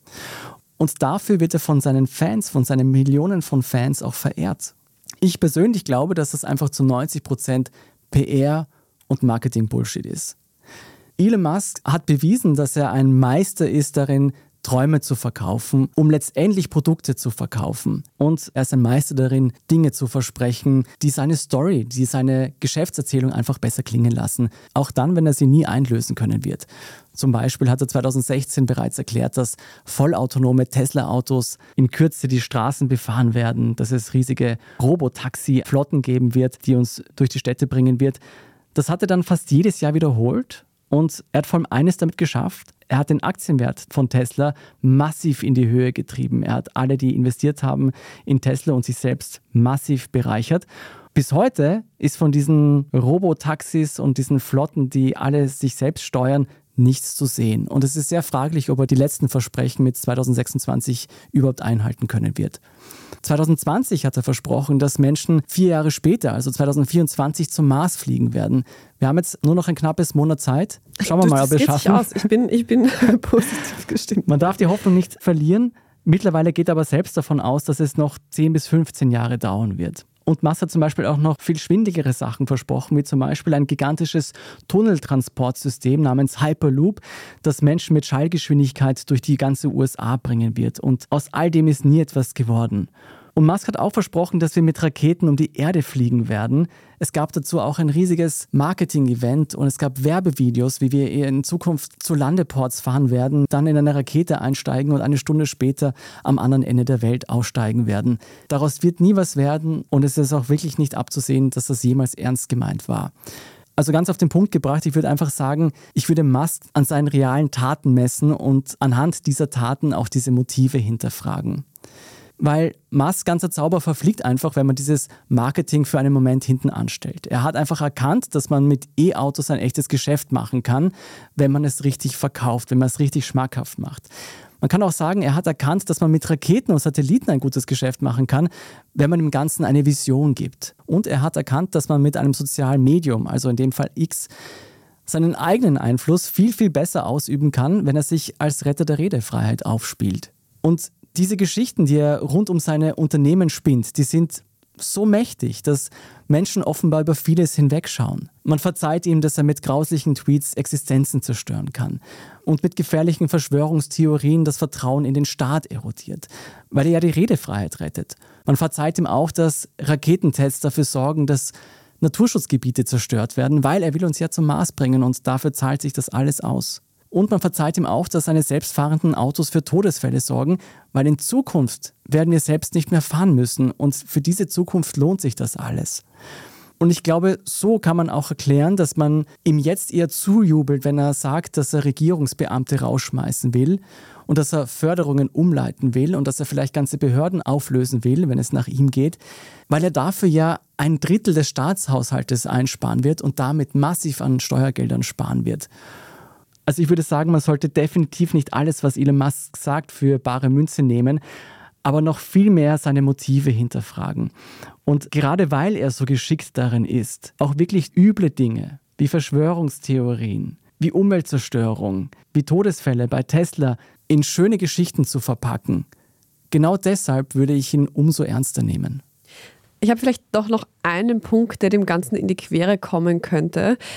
Und dafür wird er von seinen Fans, von seinen Millionen von Fans auch verehrt. Ich persönlich glaube, dass das einfach zu neunzig Prozent P R und Marketing-Bullshit ist. Elon Musk hat bewiesen, dass er ein Meister ist darin, Träume zu verkaufen, um letztendlich Produkte zu verkaufen. Und er ist ein Meister darin, Dinge zu versprechen, die seine Story, die seine Geschäftserzählung einfach besser klingen lassen. Auch dann, wenn er sie nie einlösen können wird. Zum Beispiel hat er zweitausendsechzehn bereits erklärt, dass vollautonome Tesla-Autos in Kürze die Straßen befahren werden, dass es riesige Robotaxi-Flotten geben wird, die uns durch die Städte bringen wird. Das hat er dann fast jedes Jahr wiederholt. Und er hat vor allem eines damit geschafft. Er hat den Aktienwert von Tesla massiv in die Höhe getrieben. Er hat alle, die investiert haben in Tesla und sich selbst massiv bereichert. Bis heute ist von diesen Robotaxis und diesen Flotten, die alle sich selbst steuern, nichts zu sehen. Und es ist sehr fraglich, ob er die letzten Versprechen mit zweitausendsechsundzwanzig überhaupt einhalten können wird. zweitausendzwanzig hat er versprochen, dass Menschen vier Jahre später, also zweitausendvierundzwanzig, zum Mars fliegen werden. Wir haben jetzt nur noch ein knappes Monat Zeit. Schauen wir mal, ob wir es schaffen. Aus. Ich bin, ich bin positiv gestimmt. Man darf die Hoffnung nicht verlieren. Mittlerweile geht er aber selbst davon aus, dass es noch zehn bis fünfzehn Jahre dauern wird. Und Musk hat zum Beispiel auch noch viel schwindigere Sachen versprochen, wie zum Beispiel ein gigantisches Tunneltransportsystem namens Hyperloop, das Menschen mit Schallgeschwindigkeit durch die ganze U S A bringen wird. Und aus all dem ist nie etwas geworden. Und Musk hat auch versprochen, dass wir mit Raketen um die Erde fliegen werden. Es gab dazu auch ein riesiges Marketing-Event und es gab Werbevideos, wie wir in Zukunft zu Landeports fahren werden, dann in eine Rakete einsteigen und eine Stunde später am anderen Ende der Welt aussteigen werden. Daraus wird nie was werden und es ist auch wirklich nicht abzusehen, dass das jemals ernst gemeint war. Also ganz auf den Punkt gebracht, ich würde einfach sagen, ich würde Musk an seinen realen Taten messen und anhand dieser Taten auch diese Motive hinterfragen. Weil Musk ganzer Zauber verfliegt einfach, wenn man dieses Marketing für einen Moment hinten anstellt. Er hat einfach erkannt, dass man mit E-Autos ein echtes Geschäft machen kann, wenn man es richtig verkauft, wenn man es richtig schmackhaft macht. Man kann auch sagen, er hat erkannt, dass man mit Raketen und Satelliten ein gutes Geschäft machen kann, wenn man dem Ganzen eine Vision gibt. Und er hat erkannt, dass man mit einem sozialen Medium, also in dem Fall X, seinen eigenen Einfluss viel, viel besser ausüben kann, wenn er sich als Retter der Redefreiheit aufspielt. Und diese Geschichten, die er rund um seine Unternehmen spinnt, die sind so mächtig, dass Menschen offenbar über vieles hinwegschauen. Man verzeiht ihm, dass er mit grauslichen Tweets Existenzen zerstören kann und mit gefährlichen Verschwörungstheorien das Vertrauen in den Staat erodiert, weil er ja die Redefreiheit rettet. Man verzeiht ihm auch, dass Raketentests dafür sorgen, dass Naturschutzgebiete zerstört werden, weil er will uns ja zum Mars bringen und dafür zahlt sich das alles aus. Und man verzeiht ihm auch, dass seine selbstfahrenden Autos für Todesfälle sorgen, weil in Zukunft werden wir selbst nicht mehr fahren müssen und für diese Zukunft lohnt sich das alles. Und ich glaube, so kann man auch erklären, dass man ihm jetzt eher zujubelt, wenn er sagt, dass er Regierungsbeamte rausschmeißen will und dass er Förderungen umleiten will und dass er vielleicht ganze Behörden auflösen will, wenn es nach ihm geht, weil er dafür ja ein Drittel des Staatshaushaltes einsparen wird und damit massiv an Steuergeldern sparen wird. Also ich würde sagen, man sollte definitiv nicht alles, was Elon Musk sagt, für bare Münze nehmen, aber noch viel mehr seine Motive hinterfragen. Und gerade weil er so geschickt darin ist, auch wirklich üble Dinge wie Verschwörungstheorien, wie Umweltzerstörung, wie Todesfälle bei Tesla in schöne Geschichten zu verpacken, genau deshalb würde ich ihn umso ernster nehmen. Ich habe vielleicht doch noch einen Punkt, der dem Ganzen in die Quere kommen könnte.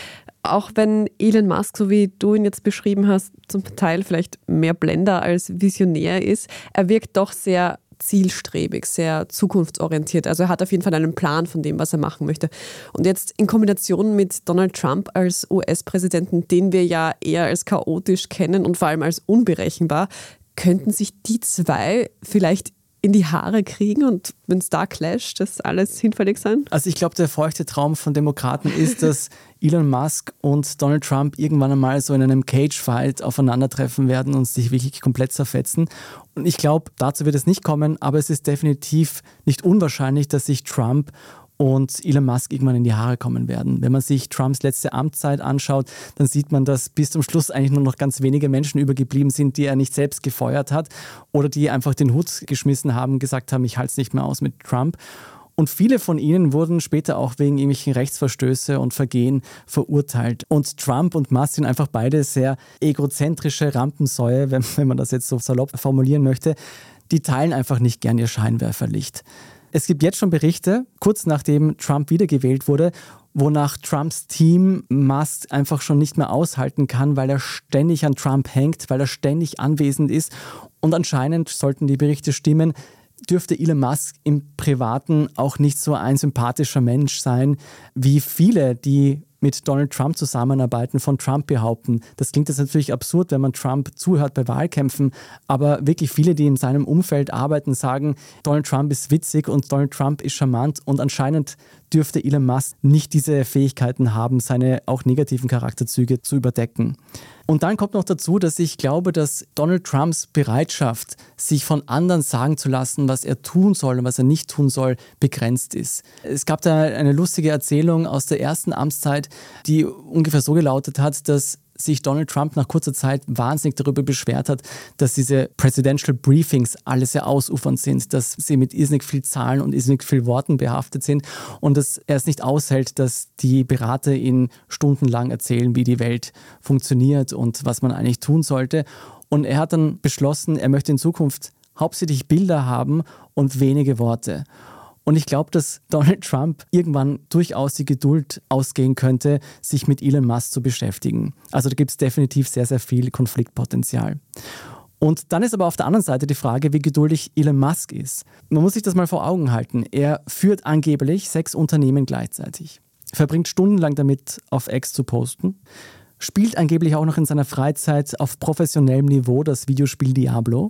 Auch wenn Elon Musk, so wie du ihn jetzt beschrieben hast, zum Teil vielleicht mehr Blender als Visionär ist, er wirkt doch sehr zielstrebig, sehr zukunftsorientiert. Also er hat auf jeden Fall einen Plan von dem, was er machen möchte. Und jetzt in Kombination mit Donald Trump als U S-Präsidenten, den wir ja eher als chaotisch kennen und vor allem als unberechenbar, könnten sich die zwei vielleicht in die Haare kriegen und wenn es da clasht, das alles hinfällig sein? Also ich glaube, der feuchte Traum von Demokraten ist, dass Elon Musk und Donald Trump irgendwann einmal so in einem Cage-Fight aufeinandertreffen werden und sich wirklich komplett zerfetzen. Und ich glaube, dazu wird es nicht kommen, aber es ist definitiv nicht unwahrscheinlich, dass sich Trump und Elon Musk irgendwann in die Haare kommen werden. Wenn man sich Trumps letzte Amtszeit anschaut, dann sieht man, dass bis zum Schluss eigentlich nur noch ganz wenige Menschen übergeblieben sind, die er nicht selbst gefeuert hat oder die einfach den Hut geschmissen haben, gesagt haben, ich halte es nicht mehr aus mit Trump. Und viele von ihnen wurden später auch wegen irgendwelchen Rechtsverstöße und Vergehen verurteilt. Und Trump und Musk sind einfach beide sehr egozentrische Rampensäue, wenn, wenn man das jetzt so salopp formulieren möchte. Die teilen einfach nicht gern ihr Scheinwerferlicht. Es gibt jetzt schon Berichte, kurz nachdem Trump wiedergewählt wurde, wonach Trumps Team Musk einfach schon nicht mehr aushalten kann, weil er ständig an Trump hängt, weil er ständig anwesend ist. Und anscheinend, sollten die Berichte stimmen, dürfte Elon Musk im Privaten auch nicht so ein sympathischer Mensch sein, wie viele, die mit Donald Trump zusammenarbeiten, von Trump behaupten. Das klingt jetzt natürlich absurd, wenn man Trump zuhört bei Wahlkämpfen, aber wirklich viele, die in seinem Umfeld arbeiten, sagen, Donald Trump ist witzig und Donald Trump ist charmant und anscheinend dürfte Elon Musk nicht diese Fähigkeiten haben, seine auch negativen Charakterzüge zu überdecken. Und dann kommt noch dazu, dass ich glaube, dass Donald Trumps Bereitschaft, sich von anderen sagen zu lassen, was er tun soll und was er nicht tun soll, begrenzt ist. Es gab da eine lustige Erzählung aus der ersten Amtszeit, die ungefähr so gelautet hat, dass sich Donald Trump nach kurzer Zeit wahnsinnig darüber beschwert hat, dass diese Presidential Briefings alle sehr ausufernd sind, dass sie mit irrsinnig viel Zahlen und irrsinnig viel Worten behaftet sind und dass er es nicht aushält, dass die Berater ihn stundenlang erzählen, wie die Welt funktioniert und was man eigentlich tun sollte. Und er hat dann beschlossen, er möchte in Zukunft hauptsächlich Bilder haben und wenige Worte. Und ich glaube, dass Donald Trump irgendwann durchaus die Geduld ausgehen könnte, sich mit Elon Musk zu beschäftigen. Also da gibt es definitiv sehr, sehr viel Konfliktpotenzial. Und dann ist aber auf der anderen Seite die Frage, wie geduldig Elon Musk ist. Man muss sich das mal vor Augen halten. Er führt angeblich sechs Unternehmen gleichzeitig, verbringt stundenlang damit, auf X zu posten, spielt angeblich auch noch in seiner Freizeit auf professionellem Niveau das Videospiel Diablo.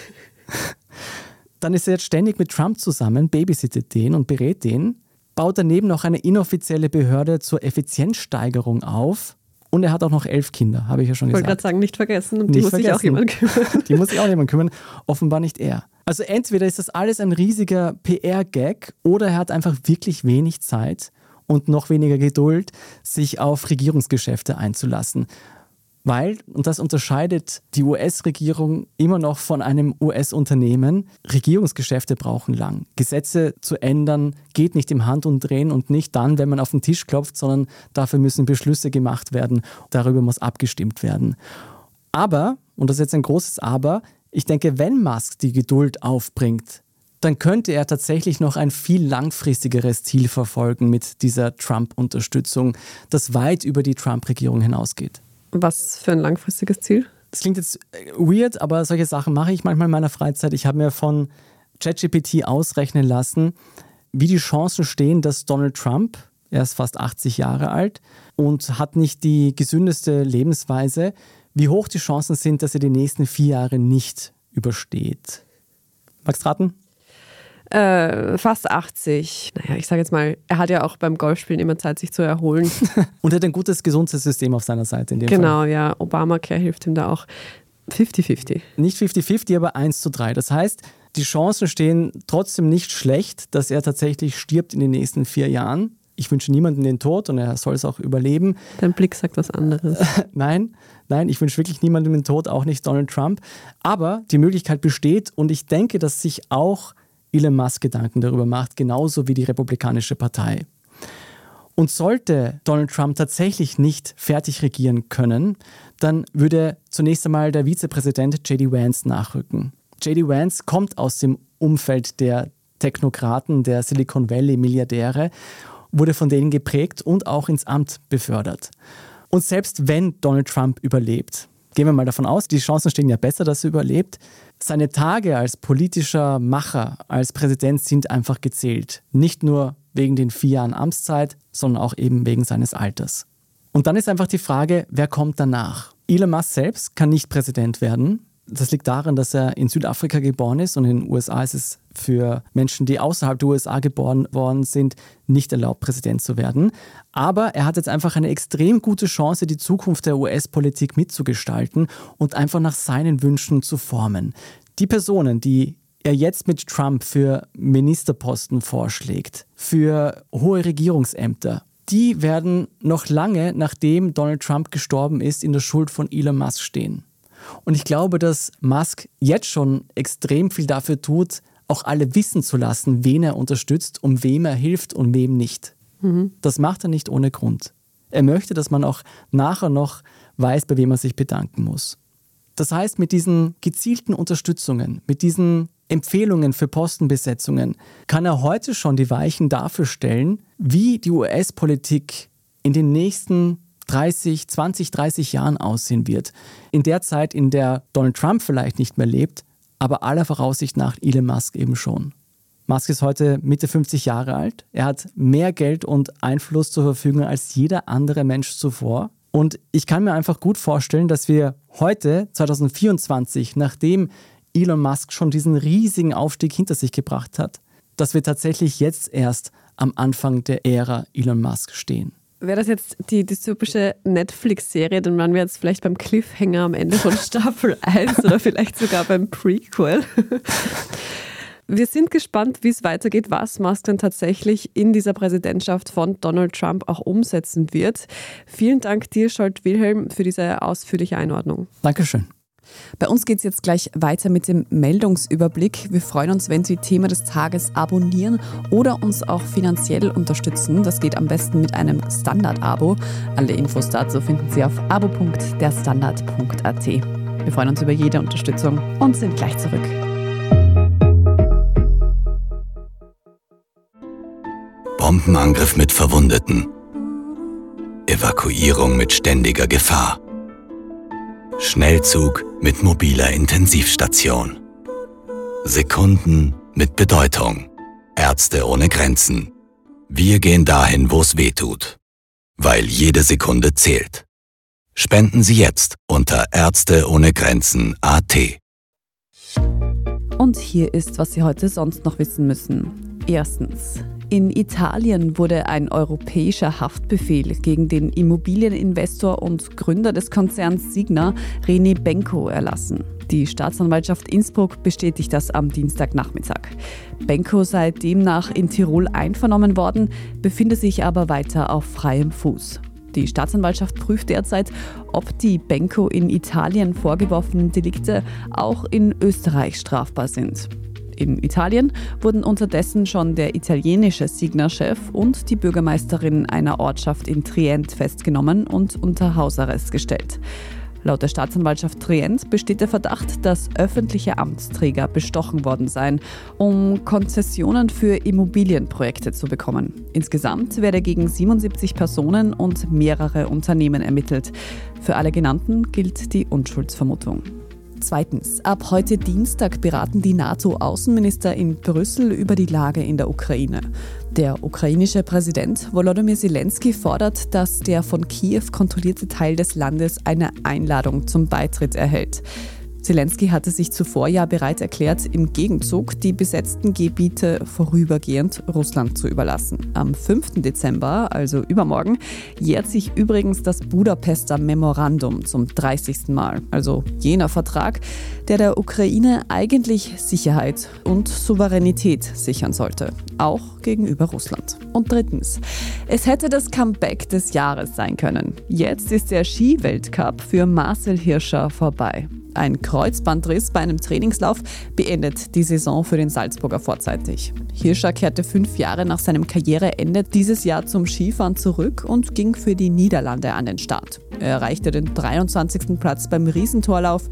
Dann ist er jetzt ständig mit Trump zusammen, babysittet den und berät den, baut daneben noch eine inoffizielle Behörde zur Effizienzsteigerung auf und er hat auch noch elf Kinder, habe ich ja schon gesagt. Ich wollte gerade sagen, nicht vergessen, um die nicht muss vergessen. sich auch jemand kümmern. Die muss sich auch jemand kümmern, offenbar nicht er. Also entweder ist das alles ein riesiger P R-Gag oder er hat einfach wirklich wenig Zeit und noch weniger Geduld, sich auf Regierungsgeschäfte einzulassen. Weil, und das unterscheidet die U S-Regierung immer noch von einem U S-Unternehmen, Regierungsgeschäfte brauchen lang. Gesetze zu ändern geht nicht im Handumdrehen und nicht dann, wenn man auf den Tisch klopft, sondern dafür müssen Beschlüsse gemacht werden. Darüber muss abgestimmt werden. Aber, und das ist jetzt ein großes Aber, ich denke, wenn Musk die Geduld aufbringt, dann könnte er tatsächlich noch ein viel langfristigeres Ziel verfolgen mit dieser Trump-Unterstützung, das weit über die Trump-Regierung hinausgeht. Was für ein langfristiges Ziel? Das klingt jetzt weird, aber solche Sachen mache ich manchmal in meiner Freizeit. Ich habe mir von ChatGPT ausrechnen lassen, wie die Chancen stehen, dass Donald Trump, er ist fast achtzig Jahre alt und hat nicht die gesündeste Lebensweise, wie hoch die Chancen sind, dass er die nächsten vier Jahre nicht übersteht. Magst du raten? Äh, fast achtzig. Naja, ich sage jetzt mal, er hat ja auch beim Golfspielen immer Zeit, sich zu erholen. Und er hat ein gutes Gesundheitssystem auf seiner Seite in dem Genau, Fall. ja. Obamacare hilft ihm da auch. fünfzig fünfzig. Nicht fünfzig fünfzig, aber eins zu drei. Das heißt, die Chancen stehen trotzdem nicht schlecht, dass er tatsächlich stirbt in den nächsten vier Jahren. Ich wünsche niemandem den Tod und er soll es auch überleben. Dein Blick sagt was anderes. Nein, nein, ich wünsche wirklich niemandem den Tod, auch nicht Donald Trump. Aber die Möglichkeit besteht und ich denke, dass sich auch Elon Musk Gedanken darüber macht, genauso wie die Republikanische Partei. Und sollte Donald Trump tatsächlich nicht fertig regieren können, dann würde zunächst einmal der Vizepräsident J D Vance nachrücken. J D Vance kommt aus dem Umfeld der Technokraten, der Silicon Valley Milliardäre, wurde von denen geprägt und auch ins Amt befördert. Und selbst wenn Donald Trump überlebt, gehen wir mal davon aus, die Chancen stehen ja besser, dass er überlebt, seine Tage als politischer Macher, als Präsident sind einfach gezählt. Nicht nur wegen den vier Jahren Amtszeit, sondern auch eben wegen seines Alters. Und dann ist einfach die Frage, wer kommt danach? Elon Musk selbst kann nicht Präsident werden. Das liegt daran, dass er in Südafrika geboren ist und in den U S A ist es für Menschen, die außerhalb der U S A geboren worden sind, nicht erlaubt, Präsident zu werden. Aber er hat jetzt einfach eine extrem gute Chance, die Zukunft der U S-Politik mitzugestalten und einfach nach seinen Wünschen zu formen. Die Personen, die er jetzt mit Trump für Ministerposten vorschlägt, für hohe Regierungsämter, die werden noch lange, nachdem Donald Trump gestorben ist, in der Schuld von Elon Musk stehen. Und ich glaube, dass Musk jetzt schon extrem viel dafür tut, auch alle wissen zu lassen, wen er unterstützt, um wem er hilft und wem nicht. Mhm. Das macht er nicht ohne Grund. Er möchte, dass man auch nachher noch weiß, bei wem er sich bedanken muss. Das heißt, mit diesen gezielten Unterstützungen, mit diesen Empfehlungen für Postenbesetzungen, kann er heute schon die Weichen dafür stellen, wie die U S-Politik in den nächsten dreißig, zwanzig, dreißig Jahren aussehen wird. In der Zeit, in der Donald Trump vielleicht nicht mehr lebt, aber aller Voraussicht nach Elon Musk eben schon. Musk ist heute Mitte fünfzig Jahre alt. Er hat mehr Geld und Einfluss zur Verfügung als jeder andere Mensch zuvor. Und ich kann mir einfach gut vorstellen, dass wir heute, zwanzig vierundzwanzig, nachdem Elon Musk schon diesen riesigen Aufstieg hinter sich gebracht hat, dass wir tatsächlich jetzt erst am Anfang der Ära Elon Musk stehen. Wäre das jetzt die dystopische Netflix-Serie, dann waren wir jetzt vielleicht beim Cliffhanger am Ende von Staffel eins oder vielleicht sogar beim Prequel. Wir sind gespannt, wie es weitergeht, was Musk dann tatsächlich in dieser Präsidentschaft von Donald Trump auch umsetzen wird. Vielen Dank dir, Scholt-Wilhelm, für diese ausführliche Einordnung. Dankeschön. Bei uns geht es jetzt gleich weiter mit dem Meldungsüberblick. Wir freuen uns, wenn Sie Thema des Tages abonnieren oder uns auch finanziell unterstützen. Das geht am besten mit einem Standard-Abo. Alle Infos dazu finden Sie auf abo punkt derstandard punkt a t. Wir freuen uns über jede Unterstützung und sind gleich zurück. Bombenangriff mit Verwundeten. Evakuierung mit ständiger Gefahr. Schnellzug mit mobiler Intensivstation. Sekunden mit Bedeutung. Ärzte ohne Grenzen. Wir gehen dahin, wo es weh tut. Weil jede Sekunde zählt. Spenden Sie jetzt unter Ärzte ohne Grenzen punkt a t. Und hier ist, was Sie heute sonst noch wissen müssen. Erstens. In Italien wurde ein europäischer Haftbefehl gegen den Immobilieninvestor und Gründer des Konzerns Signa, René Benko, erlassen. Die Staatsanwaltschaft Innsbruck bestätigt das am Dienstagnachmittag. Benko sei demnach in Tirol einvernommen worden, befinde sich aber weiter auf freiem Fuß. Die Staatsanwaltschaft prüft derzeit, ob die Benko in Italien vorgeworfenen Delikte auch in Österreich strafbar sind. In Italien wurden unterdessen schon der italienische Signa-Chef und die Bürgermeisterin einer Ortschaft in Trient festgenommen und unter Hausarrest gestellt. Laut der Staatsanwaltschaft Trient besteht der Verdacht, dass öffentliche Amtsträger bestochen worden seien, um Konzessionen für Immobilienprojekte zu bekommen. Insgesamt werde gegen siebenundsiebzig Personen und mehrere Unternehmen ermittelt. Für alle genannten gilt die Unschuldsvermutung. Zweitens. Ab heute Dienstag beraten die NATO-Außenminister in Brüssel über die Lage in der Ukraine. Der ukrainische Präsident Volodymyr Zelensky fordert, dass der von Kiew kontrollierte Teil des Landes eine Einladung zum Beitritt erhält. Zelensky hatte sich zuvor ja bereit erklärt, im Gegenzug die besetzten Gebiete vorübergehend Russland zu überlassen. Am fünften Dezember, also übermorgen, jährt sich übrigens das Budapester Memorandum zum dreißigsten Mal. Also jener Vertrag, der der Ukraine eigentlich Sicherheit und Souveränität sichern sollte. Auch gegenüber Russland. Und drittens, es hätte das Comeback des Jahres sein können. Jetzt ist der Ski-Weltcup für Marcel Hirscher vorbei. Ein Kreuzbandriss bei einem Trainingslauf beendet die Saison für den Salzburger vorzeitig. Hirscher kehrte fünf Jahre nach seinem Karriereende dieses Jahr zum Skifahren zurück und ging für die Niederlande an den Start. Er erreichte den dreiundzwanzigsten Platz beim Riesentorlauf.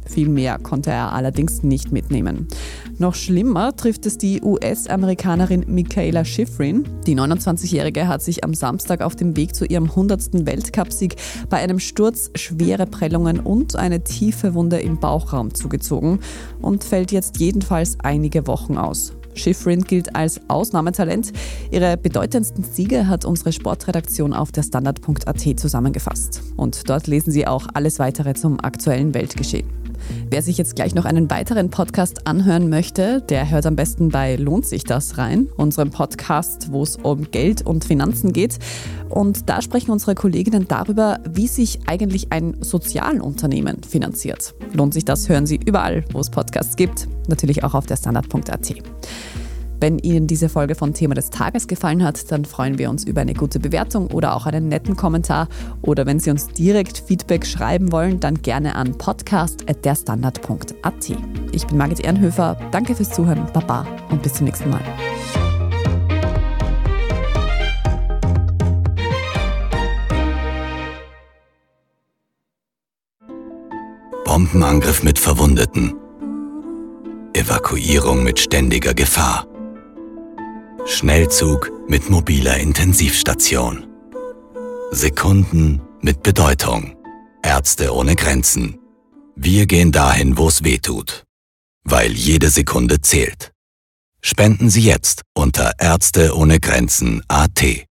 Viel mehr konnte er allerdings nicht mitnehmen. Noch schlimmer trifft es die U S-Amerikanerin Mikaela Shiffrin. Die neunundzwanzigjährige hat sich am Samstag auf dem Weg zu ihrem hundertsten Weltcupsieg bei einem Sturz schwere Prellungen und eine tiefe Wunde im Bauchraum zugezogen und fällt jetzt jedenfalls einige Wochen aus. Shiffrin gilt als Ausnahmetalent. Ihre bedeutendsten Siege hat unsere Sportredaktion auf der Standard punkt a t zusammengefasst. Und dort lesen Sie auch alles Weitere zum aktuellen Weltgeschehen. Wer sich jetzt gleich noch einen weiteren Podcast anhören möchte, der hört am besten bei Lohnt sich das rein, unserem Podcast, wo es um Geld und Finanzen geht. Und da sprechen unsere Kolleginnen darüber, wie sich eigentlich ein Sozialunternehmen finanziert. Lohnt sich das, hören Sie überall, wo es Podcasts gibt, natürlich auch auf der Standard punkt a t. Wenn Ihnen diese Folge von Thema des Tages gefallen hat, dann freuen wir uns über eine gute Bewertung oder auch einen netten Kommentar. Oder wenn Sie uns direkt Feedback schreiben wollen, dann gerne an podcast at der standard punkt a t. Ich bin Margit Ehrenhöfer, danke fürs Zuhören, Baba und bis zum nächsten Mal. Bombenangriff mit Verwundeten. Evakuierung mit ständiger Gefahr. Schnellzug mit mobiler Intensivstation. Sekunden mit Bedeutung. Ärzte ohne Grenzen. Wir gehen dahin, wo es weh tut. Weil jede Sekunde zählt. Spenden Sie jetzt unter ärzte ohne Grenzen punkt a t.